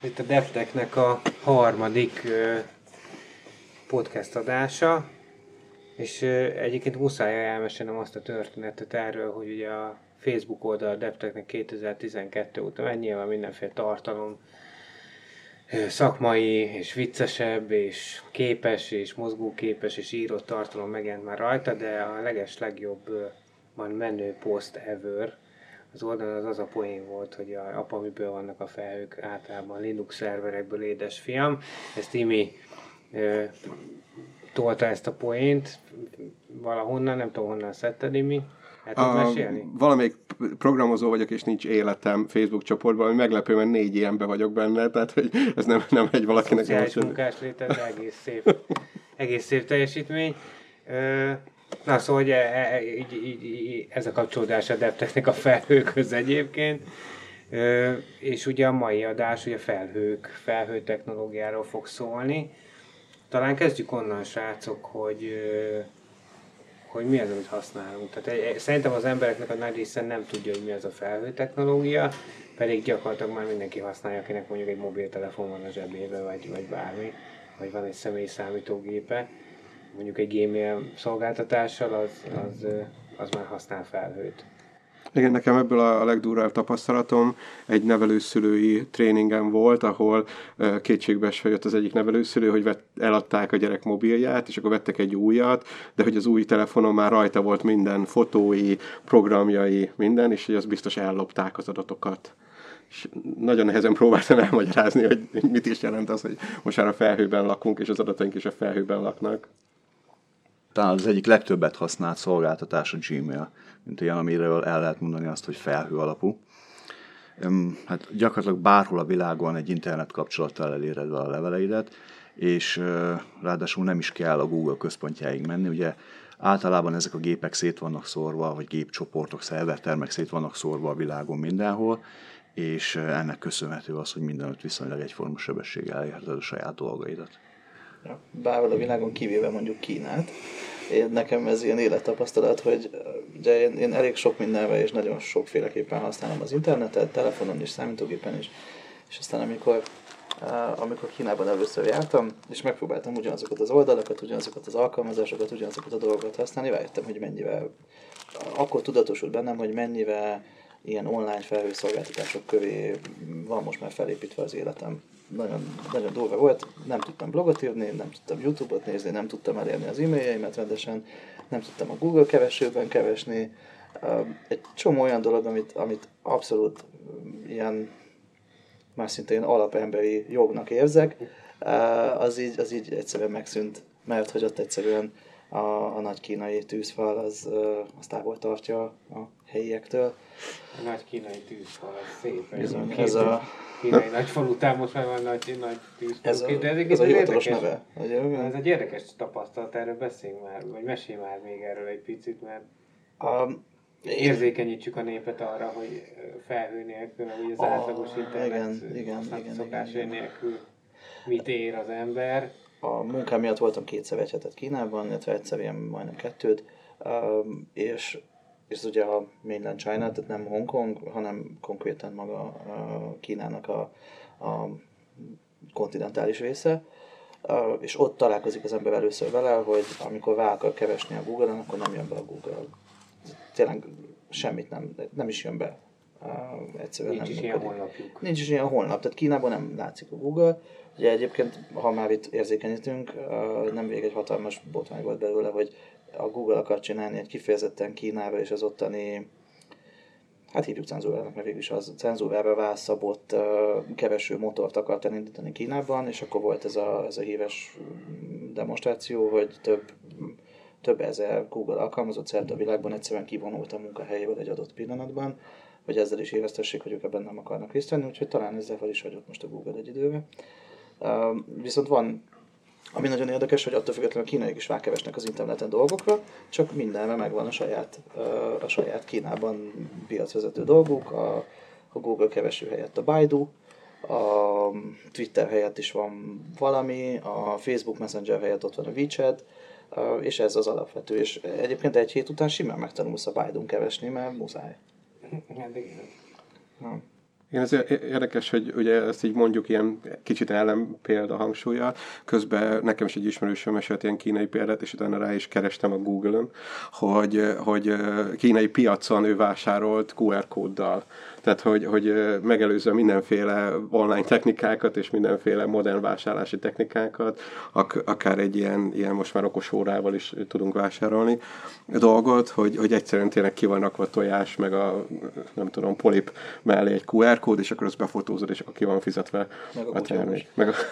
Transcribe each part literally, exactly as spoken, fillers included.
Itt a DevTechnek a harmadik podcast adása, és egyébként muszáj elmesélnem azt a történetet erről, hogy ugye a Facebook oldal a DevTechnek kétezer-tizenkettő óta mennyire mindenféle tartalom, szakmai és viccesebb, és képes, és mozgóképes, és írott tartalom megjelent már rajta, de a leges legjobban menő post ever az oldalon az az a poén volt, hogy a apa, amiből vannak a felhők, általában Linux szerverekből, édesfiam. Ezt Imi ö, tolta ezt a poént valahonnan, nem tudom honnan szedted, Imi. El tudod mesélni? Valamelyik programozó vagyok, és nincs életem Facebook csoportban, ami meglepő, mert négy ilyenben vagyok benne, tehát hogy ez nem, nem egy valakinek... Szociális munkás léted, de egész szép, egész szép teljesítmény. Ö, Na szóval, hogy e, e, így, így, így, ez a kapcsolódás a DevTechnek a felhőkhöz egyébként, Ö, és ugye a mai adás ugye felhők, felhő technológiáról fog szólni. Talán kezdjük onnan, srácok, hogy, ö, hogy mi az, amit használunk. Tehát egy, szerintem az embereknek a nagy része nem tudja, hogy mi az a felhő technológia, pedig gyakorlatilag már mindenki használja, akinek mondjuk egy mobiltelefon van a zsebébe, vagy, vagy bármi, vagy van egy személyi számítógépe. Mondjuk egy Gmail szolgáltatással, az, az, az már használ felhőt. Igen, nekem ebből a legdurvább tapasztalatom egy nevelőszülői tréningen volt, ahol kétségbeesve jött az egyik nevelőszülő, hogy vett, eladták a gyerek mobilját, és akkor vettek egy újat, de hogy az új telefonon már rajta volt minden fotói, programjai, minden, és hogy az biztos ellopták az adatokat. És nagyon nehezen próbáltam elmagyarázni, hogy mit is jelent az, hogy most már a felhőben lakunk, és az adataink is a felhőben laknak. Talán az egyik legtöbbet használt szolgáltatás a Gmail, mint olyan, amiről el lehet mondani azt, hogy felhő alapú. Hát gyakorlatilag bárhol a világon egy internet kapcsolattal eléred vele a leveleidet, és ráadásul nem is kell a Google központjáig menni. Ugye általában ezek a gépek szét vannak szórva, vagy gépcsoportok, szervertermek szét vannak szórva a világon mindenhol, és ennek köszönhető az, hogy mindenütt viszonylag egyforma sebességgel elérheted a saját dolgaidat. Ja, bárhol a világon, kivéve mondjuk Kínát. Én, nekem ez ilyen élettapasztalat, hogy ugye én, én elég sok mindenben és nagyon sokféleképpen használom az internetet, telefonon is, számítógépen is. És aztán amikor, amikor Kínában először jártam, és megpróbáltam ugyanazokat az oldalakat, ugyanazokat az alkalmazásokat, ugyanazokat a dolgokat használni, rájöttem, hogy mennyivel, akkor tudatosult bennem, hogy mennyivel ilyen online felhőszolgáltatások köré van most már felépítve az életem. Nagyon, nagyon durva volt, nem tudtam blogot írni, nem tudtam YouTube-ot nézni, nem tudtam elérni az e-mailjeimet rendesen, nem tudtam a Google keresőben keresni. Egy csomó olyan dolog, amit, amit abszolút ilyen, már szinte ilyen alapemberi jognak érzek, az így, az így egyszerűen megszűnt, mert hogy ott egyszerűen a, a nagy kínai tűzfal az, az távol tartja a helyiektől. A nagy kínai tűzfal, az szép. Bizony, ez a... kínai nagyfal után most már van nagy, nagy tűzfal. Ez a, de ez, ez a hivatalos neve. Ez egy érdekes tapasztalat, erről beszéljünk már, vagy mesélj már még erről egy picit, mert a, érzékenyítsük a népet arra, hogy felhő nélkül, meg ugye az a, átlagos internet igen, igen, igen, szokásai nélkül mit ér az ember. A munkám miatt voltam kétszer egy hetet Kínában, illetve egyszer ilyen majdnem kettőt, és, és ez ugye a mainland China, tehát nem Hongkong, hanem konkrétan maga a Kínának a, a kontinentális része, és ott találkozik az ember először vele, hogy amikor rá akar keresni a Google-on, akkor nem jön be a Google. Tényleg semmit nem, nem is jön be. Egyszerűen Nincs nem is ilyen honlapjuk. Nincs is ilyen honlap, tehát Kínában nem látszik a Google. Ugye egyébként, ha már itt érzékenyítünk, nemrég egy hatalmas botrány volt belőle, hogy a Google akar csinálni egy kifejezetten Kínára és az ottani, hát hívjuk cenzúrának, mert végülis az cenzúrára rászabott kereső motort akart elindítani Kínában, és akkor volt ez a, ez a híres demonstráció, hogy több, több ezer Google alkalmazott szerte a világban egyszerűen kivonult a munkahelyéből egy adott pillanatban, hogy ezzel is éreztessék, hogy ők ebben nem akarnak részt venni, úgyhogy talán ezzel fel is hagyott most a Google egy időre. Uh, viszont van, ami nagyon érdekes, hogy attól függetlenül a kínaiak is rákeresnek az interneten dolgokra, csak mindenre megvan a saját, uh, a saját Kínában piacvezető dolguk, a, a Google kereső helyett a Baidu, a Twitter helyett is van valami, a Facebook Messenger helyett ott van a WeChat, uh, és ez az alapvető. És egyébként egy hét után simán megtanulsz a Baidun keresni, mert muszáj. Hát igen. Na. Én ez érdekes, hogy ugye ezt így mondjuk ilyen kicsit ellenpélda hangsúllyal, közben nekem is egy ismerősöm mesélt ilyen kínai példát, és utána rá is kerestem a Google-ön, hogy, hogy kínai piacon ő vásárolt kú er kóddal. Tehát, hogy, hogy megelőzve mindenféle online technikákat és mindenféle modern vásárlási technikákat, ak- akár egy ilyen, ilyen most már okos órával is tudunk vásárolni dolgot, hogy, hogy egyszerűen tényleg ki van rakva tojás, meg a nem tudom, polip mellé egy kú er kód, és akkor azt befotózod, és akkor ki van fizetve meg a, a termék. Meg a...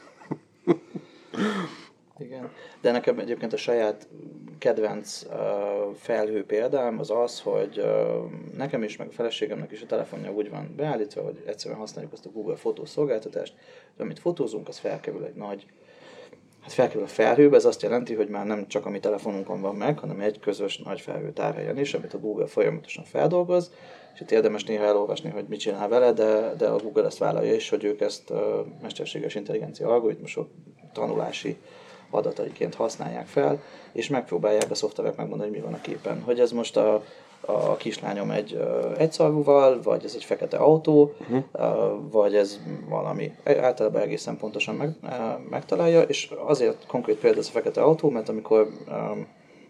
Igen. De nekem egyébként a saját kedvenc uh, felhő példám az az, hogy uh, nekem is, meg a feleségemnek is a telefonja úgy van beállítva, hogy egyszerűen használjuk azt a Google fotós szolgáltatást, de amit fotózunk, az felkerül egy nagy, hát felkerül a felhőbe, ez azt jelenti, hogy már nem csak a mi telefonunkon van meg, hanem egy közös nagy felhő tárhelyen is, amit a Google folyamatosan feldolgoz, és itt érdemes néha elolvasni, hogy mit csinál vele, de, de a Google ezt vállalja is, hogy ők ezt uh, mesterséges intelligencia algoritmusok tanulási adataiként használják fel, és megpróbálják a szoftverek megmondani, hogy mi van a képen. Hogy ez most a, a kislányom egy uh, egyszarvúval, vagy ez egy fekete autó, uh-huh. uh, vagy ez valami. Általában egészen pontosan meg, uh, megtalálja, és azért konkrét példa ez a fekete autó, mert amikor um,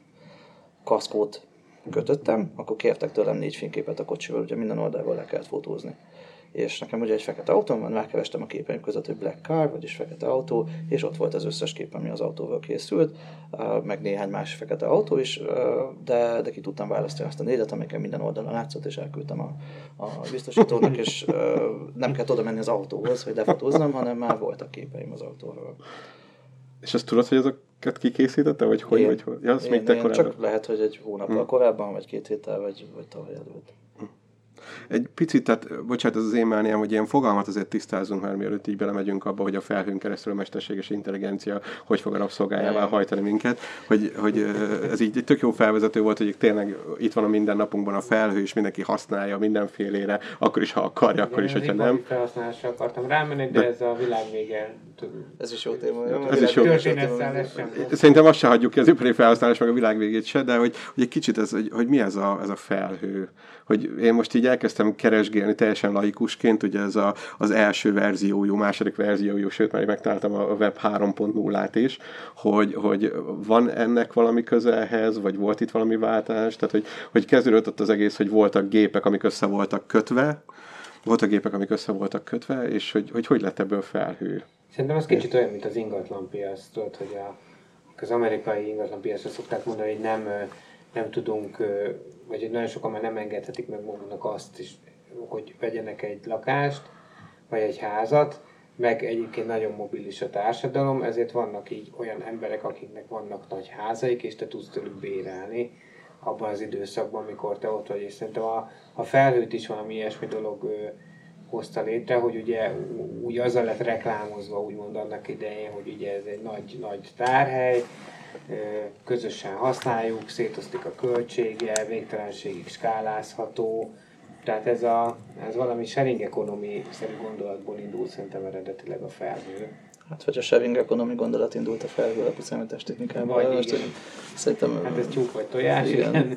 kaszkót kötöttem, akkor kértek tőlem négy fényképet a kocsival, ugye minden oldalról le kellett fotózni. És nekem ugye egy fekete autóm van, megkerestem a képeim között, hogy black car, vagyis fekete autó, és ott volt az összes kép, ami az autóval készült, meg néhány más fekete autó is, de, de ki tudtam választani azt a négyet, amiket minden oldalon látszott, és elküldtem a, a biztosítónak, és nem kellett oda menni az autóhoz, hogy lefotózzam, hanem már voltak képeim az autóról. És azt tudod, hogy azokat kikészítette, vagy hogy? Én, vagy hogy? Ja, azt én, még te én korábban. csak lehet, hogy egy hónappal hmm. korábban, vagy két héttel, vagy, vagy tavaly előtt. Egy picit, tehát, bocsánat, ez az én mániám, hogy ilyen fogalmat azért tisztázunk már, mielőtt így belemegyünk abba, hogy a felhőn keresztül a mesterséges intelligencia hogy fog a rabszolgájává hajtani minket, hogy, hogy ez így egy tök jó felvezető volt, hogy tényleg itt van a mindennapunkban a felhő, és mindenki használja mindenfélére, akkor is, ha akarja, akkor is, hogyha nem. Felhasználásra akartam rámenni, de, de ez a világ vége. Ez is jó téma. Jó? Ez is jó. Szerintem azt se hagyjuk ki az ipari felhasználás, meg a világ végét se, de hogy, hogy egy kicsit ez, hogy, hogy mi ez a, ez a felhő. Hogy én most így elkezdtem keresgélni teljesen laikusként, ugye ez a, az első verziójú, második verziójú, sőt már megtaláltam a web három pont nullát is, hogy, hogy van ennek valami köze ehhez, vagy volt itt valami váltás, tehát hogy, hogy kezdődött ott az egész, hogy voltak gépek, amik össze voltak kötve, voltak gépek, amik össze voltak kötve, és hogy hogy, hogy lett ebből felhő. Szerintem az kicsit olyan, mint az ingatlanpiac, tudod, hogy a, az amerikai ingatlanpiacra szokták mondani, hogy nem, nem tudunk, vagy hogy nagyon sokan már nem engedhetik meg maguknak azt is, hogy vegyenek egy lakást, vagy egy házat, meg egyébként nagyon mobilis a társadalom, ezért vannak így olyan emberek, akiknek vannak nagy házaik, és te tudsz tőlük bérelni abban az időszakban, amikor te ott vagy, és szerintem a, a felhőt is valami ilyesmi dolog ö, hozta létre, hogy ugye úgy azzal lett reklámozva, úgymond annak idején, hogy ugye ez egy nagy, nagy tárhely, ö, közösen használjuk, szétosztik a költsége, végtelenségig skálázható, tehát ez, a, ez valami sharing economy-szerű gondolatból indult szerintem eredetileg a felhő. Hát, vagy a sharing economy gondolat indult a felhő alapú számítástechnikában. Vagy igen. Szerintem, hát ez tyúk vagy tojás, igen. igen.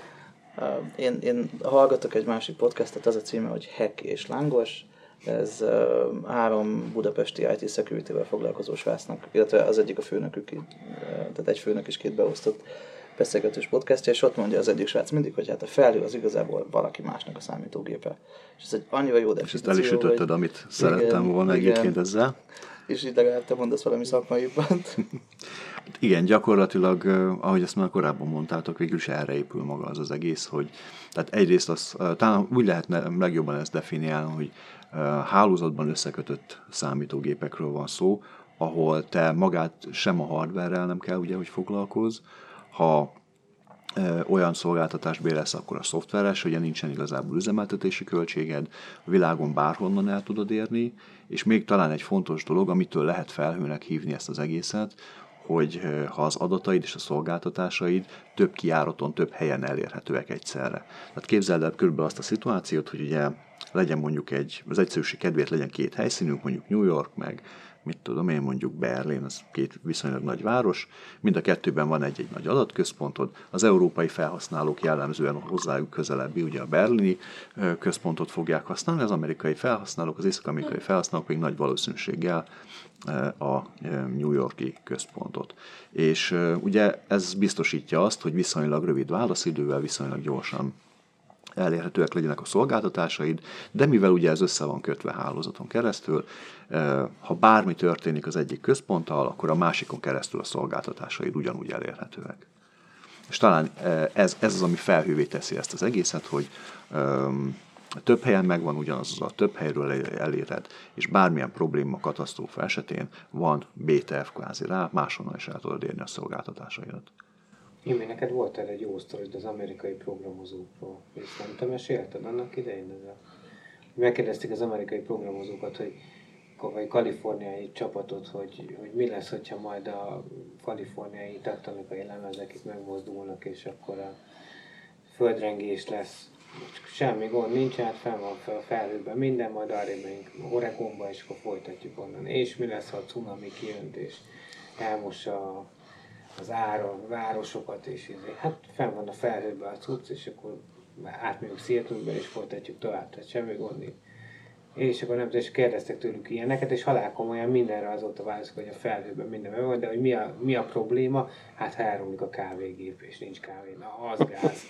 Én, én hallgatok egy másik podcastet, az a címe, hogy Hack és Lángos. Ez uh, három budapesti i té security-vel foglalkozó srácnak, illetve az egyik a főnökük, uh, tehát egy főnök is két beosztott beszélgetős podcastja, és ott mondja az egyik srác mindig, hogy hát a felhő az igazából valaki másnak a számítógépe. És ez egy annyira jó definíció. És ezt el is ütötted, hogy... amit szerettem igen, volna igen. egyébként ezzel. És így legalább te mondasz valami szakmaibbat. Igen, gyakorlatilag, ahogy ezt már korábban mondtátok, végül is erre épül maga az az egész, hogy tehát egyrészt az, talán úgy lehetne legjobban ezt definiálni, hogy hálózatban összekötött számítógépekről van szó, ahol te magát sem a hardware-rel nem kell ugye, hogy foglalkozz, ha ö, olyan szolgáltatást bérelsz, akkor a szoftveres, ugye nincsen igazából üzemeltetési költséged, a világon bárhonnan el tudod érni, és még talán egy fontos dolog, amitől lehet felhőnek hívni ezt az egészet, hogy ha az adataid és a szolgáltatásaid több kijáraton, több helyen elérhetőek egyszerre. Tehát képzeld el körülbelül azt a szituációt, hogy ugye legyen mondjuk egy, az egyszerűség kedvéért legyen két helyszínünk, mondjuk New York, meg mit tudom én, mondjuk Berlin, az két viszonylag nagy város, mind a kettőben van egy-egy nagy adatközpontod, az európai felhasználók jellemzően hozzájuk közelebbi, ugye a berlini központot fogják használni, az amerikai felhasználók, az észak-amerikai felhasználók még nagy valószínűséggel a New Yorki központot. És ugye ez biztosítja azt, hogy viszonylag rövid válaszidővel, viszonylag gyorsan elérhetőek legyenek a szolgáltatásaid, de mivel ugye ez össze van kötve hálózaton keresztül, ha bármi történik az egyik központtal, akkor a másikon keresztül a szolgáltatásaid ugyanúgy elérhetőek. És talán ez, ez az, ami felhővé teszi ezt az egészet, hogy um, több helyen megvan ugyanaz az a több helyről eléred, és bármilyen probléma, katasztrófa esetén van bé té ef kvázi rá, máshonnan is el tudod érni a szolgáltatásaidat. Imi, neked volt erre egy jó sztorid az amerikai programozókról, és nem te mesélted annak idején? Ez a... Megkérdezték az amerikai programozókat, hogy vagy kaliforniai csapatot, hogy, hogy mi lesz, hogyha majd a kaliforniai tektonikai lemezek itt megmozdulnak, és akkor a földrengés lesz. Semmi gond nincs, hát fenn van fel a felhőben minden, majd arrébb megyünk Oregonba, és akkor folytatjuk onnan. És mi lesz, ha a cunami kijön, és elmossa az ára, városokat, és izé. Hát fenn van a felhőben a cucc, és akkor átmegyünk Seattle-be, és folytatjuk tovább, tehát semmi gond nincs. És akkor nem tudom, és kérdeztek tőlük ilyeneket, és halálkomolyan mindenre az ott a válaszok, hogy a felhőben minden meg van, de hogy mi a, mi a probléma? Hát ha elromlik a kávégép, és nincs kávé, na az gáz.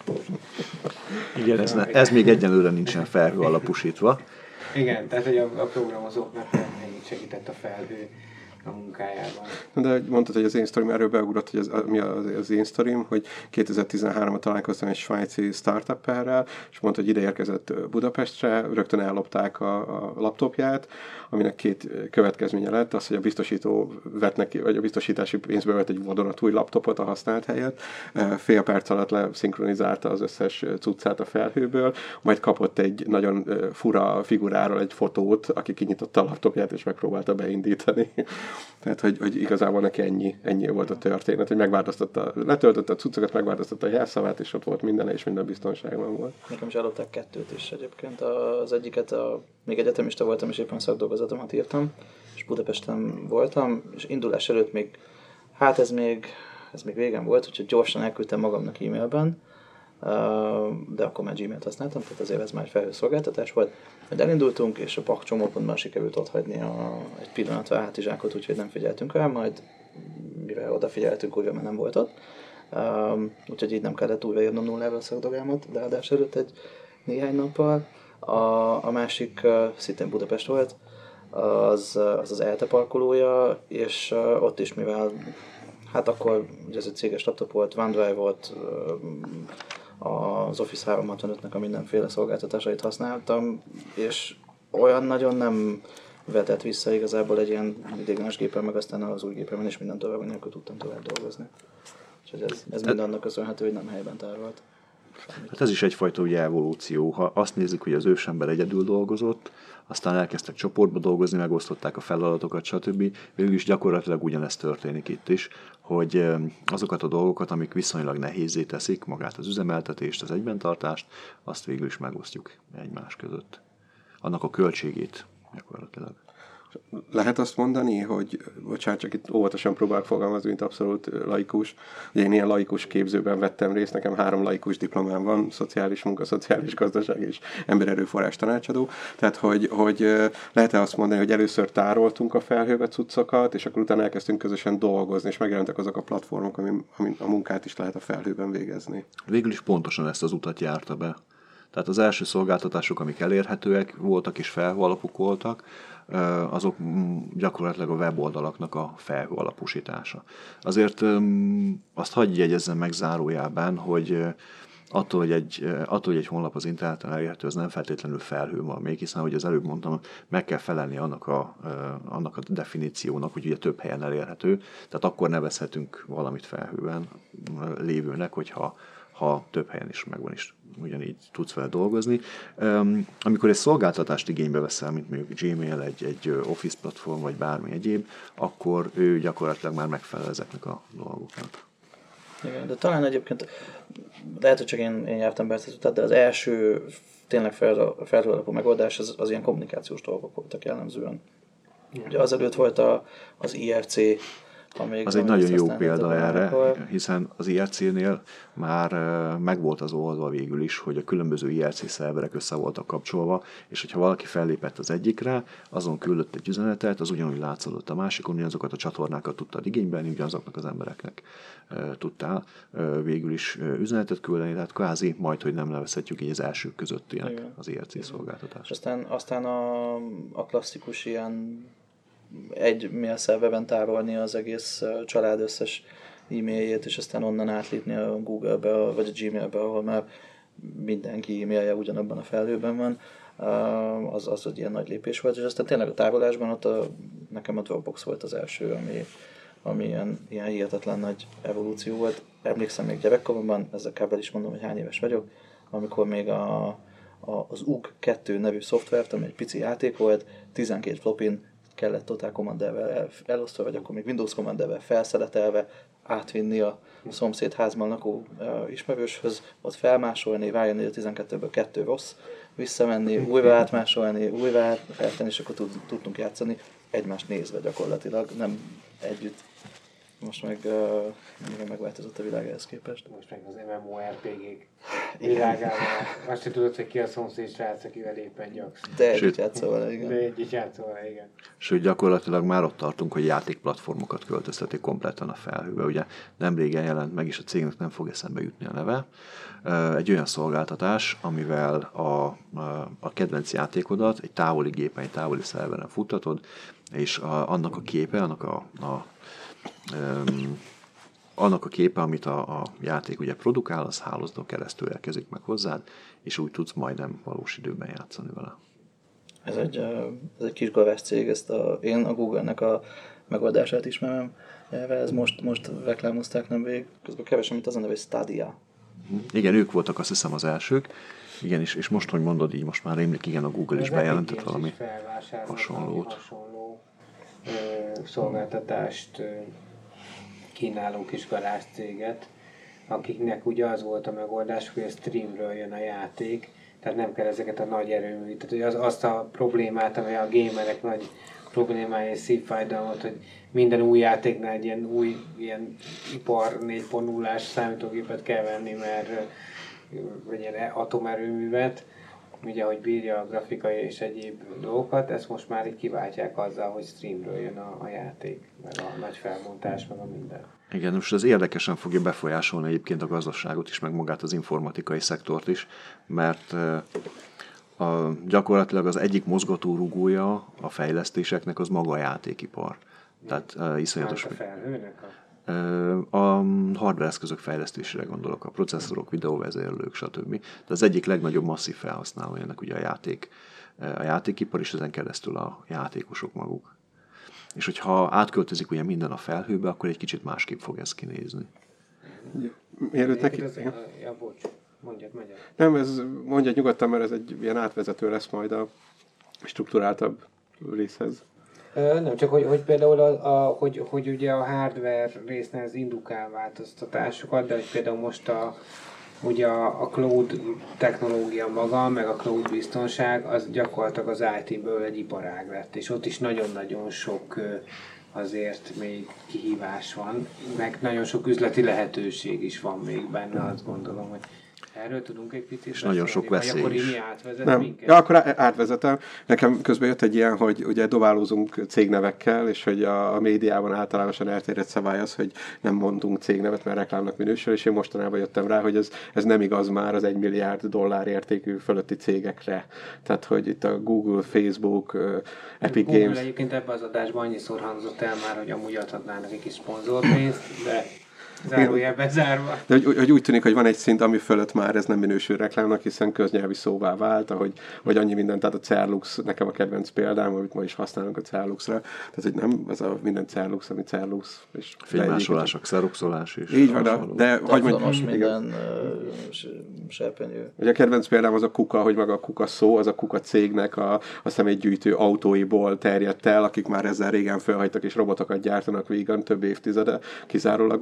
Igen, ez, ne, ez még egyenlőre nincsen felhő alapúsítva. Igen, tehát hogy a, a programozóknak ennyit segített a felhő a munkájában. De mondtad, hogy az én sztorim, erről beugrott, hogy az, mi az, az én sztorim, hogy kétezer-tizenháromban találkoztam egy svájci startupperrel, és mondta, hogy ide érkezett Budapestre, rögtön ellopták a, a laptopját, aminek két következménye lett, az, hogy a biztosító vett neki, vagy a biztosítási pénzből vett egy vadonatúj laptopot a használt helyett, fél perc alatt leszinkronizálta az összes cuccát a felhőből, majd kapott egy nagyon fura figuráról egy fotót, aki kinyitotta a laptopját és megpróbálta beindítani. Tehát, hogy, hogy igazából neki ennyi, ennyi volt a történet, hogy megváltoztatta, letöltötte a cuccokat, megváltoztatta a jelszavát, és ott volt minden, és minden biztonságban volt. Nekem is ellopták kettőt is egyébként. Az egyiket, a, még egyetemista voltam, és éppen szakdolgozatomat írtam, és Budapesten voltam, és indulás előtt még, hát ez még, ez még régen volt, úgyhogy gyorsan elküldtem magamnak e-mailben, de akkor már Gmailt használtam, tehát azért ez már egy felhőszolgáltatás volt. Majd elindultunk, és a pak csomópontban sikerült ott hagyni a, egy pillanatra a hátizsákot, úgyhogy nem figyeltünk rá, majd mivel odafigyeltünk, újra már nem volt ott. Um, úgyhogy így nem kellett újraírnom nullára a szakdogámat, de adás előtt egy néhány nappal. A, a másik uh, szintén Budapest volt, az az, az ELTE parkolója, és uh, ott is, mivel hát akkor ugye ez egy céges laptop volt, OneDrive volt, uh, az Office háromszázhatvanötnek a mindenféle szolgáltatásait használtam, és olyan nagyon nem vetett vissza igazából egy ilyen idéglenes gépen, meg aztán az új gépen is minden tovább, nélkül tudtam tovább dolgozni. Úgyhogy ez, ez mind annak köszönhető, hogy nem helyben tárolt. Hát ez is egyfajta ugye evolúció. Ha azt nézzük, hogy az ősember egyedül dolgozott, aztán elkezdtek csoportba dolgozni, megosztották a feladatokat, stb. Végül is gyakorlatilag ugyanezt történik itt is, hogy azokat a dolgokat, amik viszonylag nehézzé teszik, magát az üzemeltetést, az egybentartást, azt végül is megosztjuk egymás között. Annak a költségét gyakorlatilag. Lehet azt mondani, hogy, bocsánat, csak itt óvatosan próbálok fogalmazni, mint abszolút laikus, hogy én ilyen laikus képzőben vettem részt, nekem három laikus diplomám van, szociális munka, szociális gazdaság és embererőforrás tanácsadó, tehát hogy, hogy lehet-e azt mondani, hogy először tároltunk a felhőbe cuccokat, és akkor utána elkezdtünk közösen dolgozni, és megjelentek azok a platformok, amin, amin a munkát is lehet a felhőben végezni. Végül is pontosan ezt az utat járta be. Tehát az első szolgáltatások, amik elérhetőek voltak és felhő alapúk voltak, azok gyakorlatilag a weboldalaknak a felhő alapúsítása. Azért azt hagyj jegyezzem meg zárójában, hogy attól, hogy egy, attól, hogy egy honlap az interneten elérhető, az nem feltétlenül felhő van még, hiszen, ahogy az előbb mondtam, meg kell felelni annak a, annak a definíciónak, hogy ugye több helyen elérhető, tehát akkor nevezhetünk valamit felhőben lévőnek, hogyha ha több helyen is megvan is, ugyanígy tudsz vele dolgozni. Um, amikor egy szolgáltatást igénybe veszel, mint mondjuk Gmail, egy, egy Office platform, vagy bármi egyéb, akkor ő gyakorlatilag már megfelel ezeknek a dolgoknak. Igen, de talán egyébként, lehet, hogy csak én, én jártam be ezt az utat, de az első tényleg felhő alapú megoldás az, az ilyen kommunikációs dolgok voltak jellemzően. Igen. Ugye azelőtt volt a, az I R C, az egy nagyon jó példa erre, akkor... hiszen az I R C-nél már megvolt az oldva végül is, hogy a különböző I R C szerverek össze voltak kapcsolva, és hogyha valaki fellépett az egyikre, azon küldött egy üzenetet, az ugyanúgy látszódott a másikon, ugyanazokat a csatornákat tudtad igénybe, ugyanazoknak az embereknek tudtál végül is üzenetet küldeni, tehát kvázi majd, hogy nem nevezhetjük így az elsők közöttinek az I R C szolgáltatást. Aztán, aztán a, a klasszikus ilyen egy mail szerverben tárolni az egész család összes e-mailjét, és aztán onnan átlépni a Google-be, vagy a Gmail-be, ahol már mindenki e-mailje ugyanabban a felhőben van, az, az egy ilyen nagy lépés volt, és aztán tényleg a tárolásban ott a, nekem a Dropbox volt az első, ami, ami ilyen, ilyen hihetetlen nagy evolúció volt. Emlékszem még gyerekkoromban, ezzel kb. is mondom, hogy hány éves vagyok, amikor még a, a, az U G kettő nevű szoftvert, ami egy pici játék volt, tizenkét flopin kellett Total Commandervel el, elosztva, vagy akkor még Windows Commandervel felszeletelve átvinni a szomszéd házban lakó uh, ismerőshöz, ott felmásolni, rájönni, hogy a tizenkettőből kettő rossz, visszamenni, újra átmásolni, újra átfeltenni, és akkor tud, tudtunk játszani egymást nézve gyakorlatilag, nem együtt. Most meg uh, megváltozott a világ ehhez képest. Most meg az MMORPG-k világában. Azt sem tudod, hogy ki a szomszéd srác, akivel éppen gyaksz. De együtt játszol vele, igen. De együtt játszol vele, igen. Sőt, gyakorlatilag már ott tartunk, hogy játékplatformokat költöztetik kompletten a felhőbe. Ugye nem régen jelent meg, és a cégnek nem fog eszembe jutni a neve. Egy olyan szolgáltatás, amivel a, a kedvenc játékodat egy távoli gépen, egy távoli szerveren futtatod, és a, annak a képe, annak a, a Um, annak a képe, amit a, a játék ugye produkál, az hálózaton keresztül érkezik meg hozzád, és úgy tudsz majdnem valós időben játszani vele. Ez egy, ez egy kis gavász cég, ezt a, én a Google-nek a megoldását ismerem, ez most, most reklámozták nemrég, közben keresem, amit az a neve, hogy Stadia. Igen, ők voltak azt hiszem az elsők, igen, és, és most, hogy mondod így, most már rémlik, igen, a Google is bejelentett valami hasonlót. Hasonló ö, szolgáltatást ö, kínáló kis garázscéget, akiknek ugye az volt a megoldás, hogy a streamről jön a játék, tehát nem kell ezeket a nagy erőmű, tehát hogy az, azt a problémát, amely a gamerek nagy problémája és szívfájdalmat, hogy minden új játéknál egy ilyen új ilyen ipar négy pont nullás számítógépet kell venni, mert vagy ilyen atomerőművet, ugye, hogy bírja a grafikai és egyéb dolgokat, ezt most már így kiváltják azzal, hogy streamről jön a, a játék, meg a nagy felbontás, meg a minden. Igen, most ez érdekesen fogja befolyásolni egyébként a gazdaságot is, meg magát az informatikai szektort is, mert a, gyakorlatilag az egyik mozgatórugója a fejlesztéseknek az maga a játékipar. Tehát uh, iszonyatos... A felhőnek a... A hardware eszközök fejlesztésére gondolok, a processzorok, videóvezérlők, stb. De az egyik legnagyobb masszív felhasználója ennek ugye a játék, a játékipar, és ezen keresztül a játékosok maguk. És hogyha átköltözik ugye minden a felhőbe, akkor egy kicsit másképp fog ez kinézni. Mielőtt neki... Ja, bocs, mondjad, mondjad. Nem, ez mondjad nyugodtan, mert ez egy ilyen átvezető lesz majd a strukturáltabb részhez. Nem, csak hogy, hogy például a, a, hogy, hogy ugye a hardware résznél ez indukál változtatásokat, de hogy például most a, ugye a, a cloud technológia maga, meg a cloud biztonság, az gyakorlatilag az í té-ből egy iparág lett, és ott is nagyon-nagyon sok azért még kihívás van, meg nagyon sok üzleti lehetőség is van még benne, azt gondolom, hogy erről tudunk egy picit és nagyon sok veszély akkor is. Átvezet nem. minket? Ja, akkor átvezetem. Nekem közben jött egy ilyen, hogy ugye dobálózunk cégnevekkel, és hogy a, a médiában általánosan elterjedt szabály az, hogy nem mondunk cégnevet, mert reklámnak minősül, és én mostanában jöttem rá, hogy ez, ez nem igaz már az egy milliárd dollár értékű fölötti cégekre. Tehát, hogy itt a Google, Facebook, uh, Epic Google Games... egyébként ebben az adásban annyiszor hangzott el már, hogy amúgy adhatnának egy kis szponzorpénzt, de zárójelben zárva. De hogy, hogy úgy tűnik, hogy van egy szint, ami fölött már ez nem minősül reklámnak, hiszen köznyelvi szóvá vált, ahogy, hogy annyi minden, tehát a Cerlux, nekem a kedvenc példám, amit ma is használunk a Cerluxra, tehát hogy nem az a minden Cerlux, ami Cerlux. Fénymásolás, a xeroxolás is. Így van, de, de hogy mondjuk, minden uh, serpenyő. Ugye a kedvenc példám az a Kuka, hogy maga a Kuka szó, az a Kuka cégnek a, a személygyűjtő autóiból terjedt el, akik már ezzel régen felhagytak és robotokat gyártanak vígan több évtizede kizárólagosan, viszont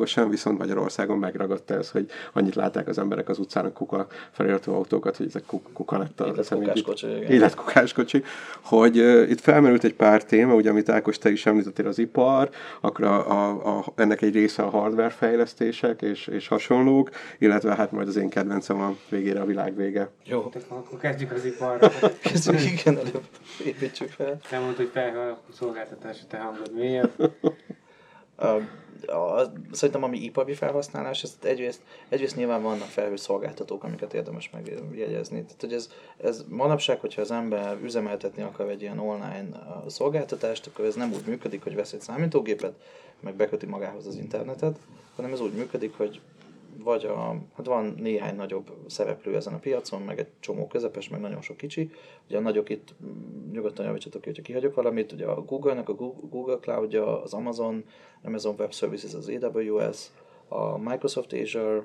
viszont Magyarországon megragadt ez, hogy annyit látták az emberek az utcán a kuka feliratú autókat, hogy ezek kuka lett a életkukáskocsi, életkukáskocsi, hogy uh, itt felmerült egy pár téma, ugye, amit Ákos, te is említettél, az ipar, akkor a, a, a, ennek egy része a hardware fejlesztések és, és hasonlók, illetve hát majd az én kedvencem a végére a világ vége. Jó. Akkor kezdjük az iparra. Kezdjük, igen, előbb építsük fel. Te mondtad, hogy fel a szolgáltatás, a te hangod miért? A, a, szerintem ami ipari felhasználás, ezt egyrészt, egyrészt nyilván vannak felhőszolgáltatók, amiket érdemes megjegyezni. Tehát, hogy ez, ez manapság, hogyha az ember üzemeltetni akar egy ilyen online szolgáltatást, akkor ez nem úgy működik, hogy vesz egy számítógépet, meg beköti magához az internetet, hanem ez úgy működik, hogy vagy a, hát van néhány nagyobb szereplő ezen a piacon, meg egy csomó közepes, meg nagyon sok kicsi. Ugye a nagyok itt nyugodtan javítsatok ki, hogyha kihagyok valamit, ugye a Google-nek a Google Cloud-ja, az Amazon, Amazon Web Services, az á dupla vé es, a Microsoft Azure,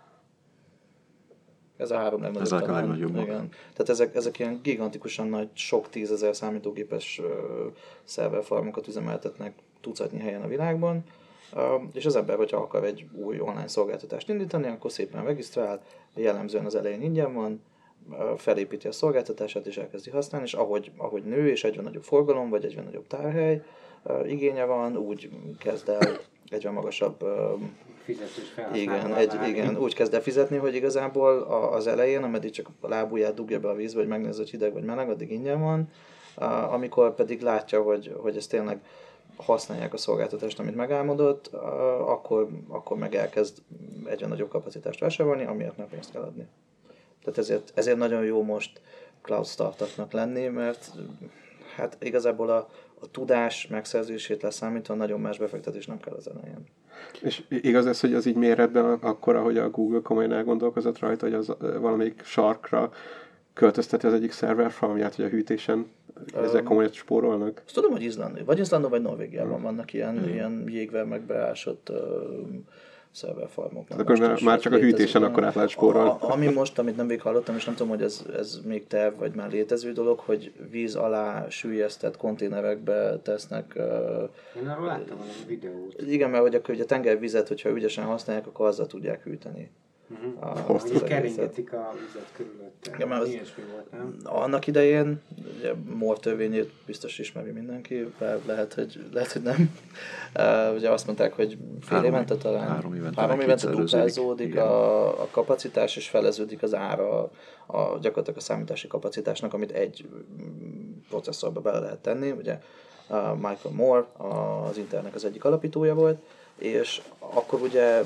ez a három legnagyobb. Ezek a legnagyobbak. Igen. Tehát ezek, ezek ilyen gigantikusan nagy, sok tízezer számítógépes uh, szerverfarmokat üzemeltetnek tucatnyi helyen a világban. Uh, és az ember, hogyha akar egy új online szolgáltatást indítani, akkor szépen regisztrál, jellemzően az elején ingyen van, uh, felépíti a szolgáltatását és elkezdi használni, és ahogy, ahogy nő és egyre nagyobb forgalom, vagy egyre nagyobb tárhely uh, igénye van, úgy kezd el egyre magasabb uh, fizetős igen, egy, igen, úgy kezd el fizetni, hogy igazából a, az elején, ameddig csak a lábujját dugja be a vízbe, hogy megnézze, hogy hideg vagy meleg, addig ingyen van, uh, amikor pedig látja, hogy, hogy ez tényleg használják a szolgáltatást, amit megálmodott, akkor, akkor meg elkezd egyre nagyobb kapacitást vásárolni, amiért meg pénzt kell adni. Tehát ezért, ezért nagyon jó most cloud startupnak lenni, mert hát igazából a, a tudás megszerzését leszámítva nagyon más befektetés nem kell az elején. És igaz ez, hogy az így méretben akkor, ahogy a Google komolyan elgondolkozott rajta, hogy az valamelyik sarkra költözteti az egyik szerver farmját, hogy a hűtésen ezek komolyan spórolnak? Azt tudom, hogy Izland, vagy Izlandon, vagy Norvégiában vannak ilyen, mm. ilyen jégvermekbe ásott uh, szerverfarmok. Tehát akkor már, már csak a hűtésen akkor át lehet spórolni. A, ami most, amit nemrég hallottam, és nem tudom, hogy ez, ez még terv, vagy már létező dolog, hogy víz alá süllyesztett konténerekbe tesznek. Uh, Én arról láttam valami videót. Igen, mert hogy akkor ugye a tengervizet, hogyha ügyesen használják, akkor azzal tudják hűteni. Uh-huh. A, hogy keringetik a vizet körülötte. Ja, az, ilyesmi volt, nem? Annak idején, ugye Moore törvényét biztos ismeri mindenki, bár lehet, hogy, lehet, hogy nem. Uh, ugye azt mondták, hogy fél évente talán három évente, három évente duplázódik a, a kapacitás, és feleződik az ára a, gyakorlatilag a számítási kapacitásnak, amit egy processzorba bele lehet tenni. Ugye uh, Michael Moore az Intelnek az egyik alapítója volt, és akkor ugye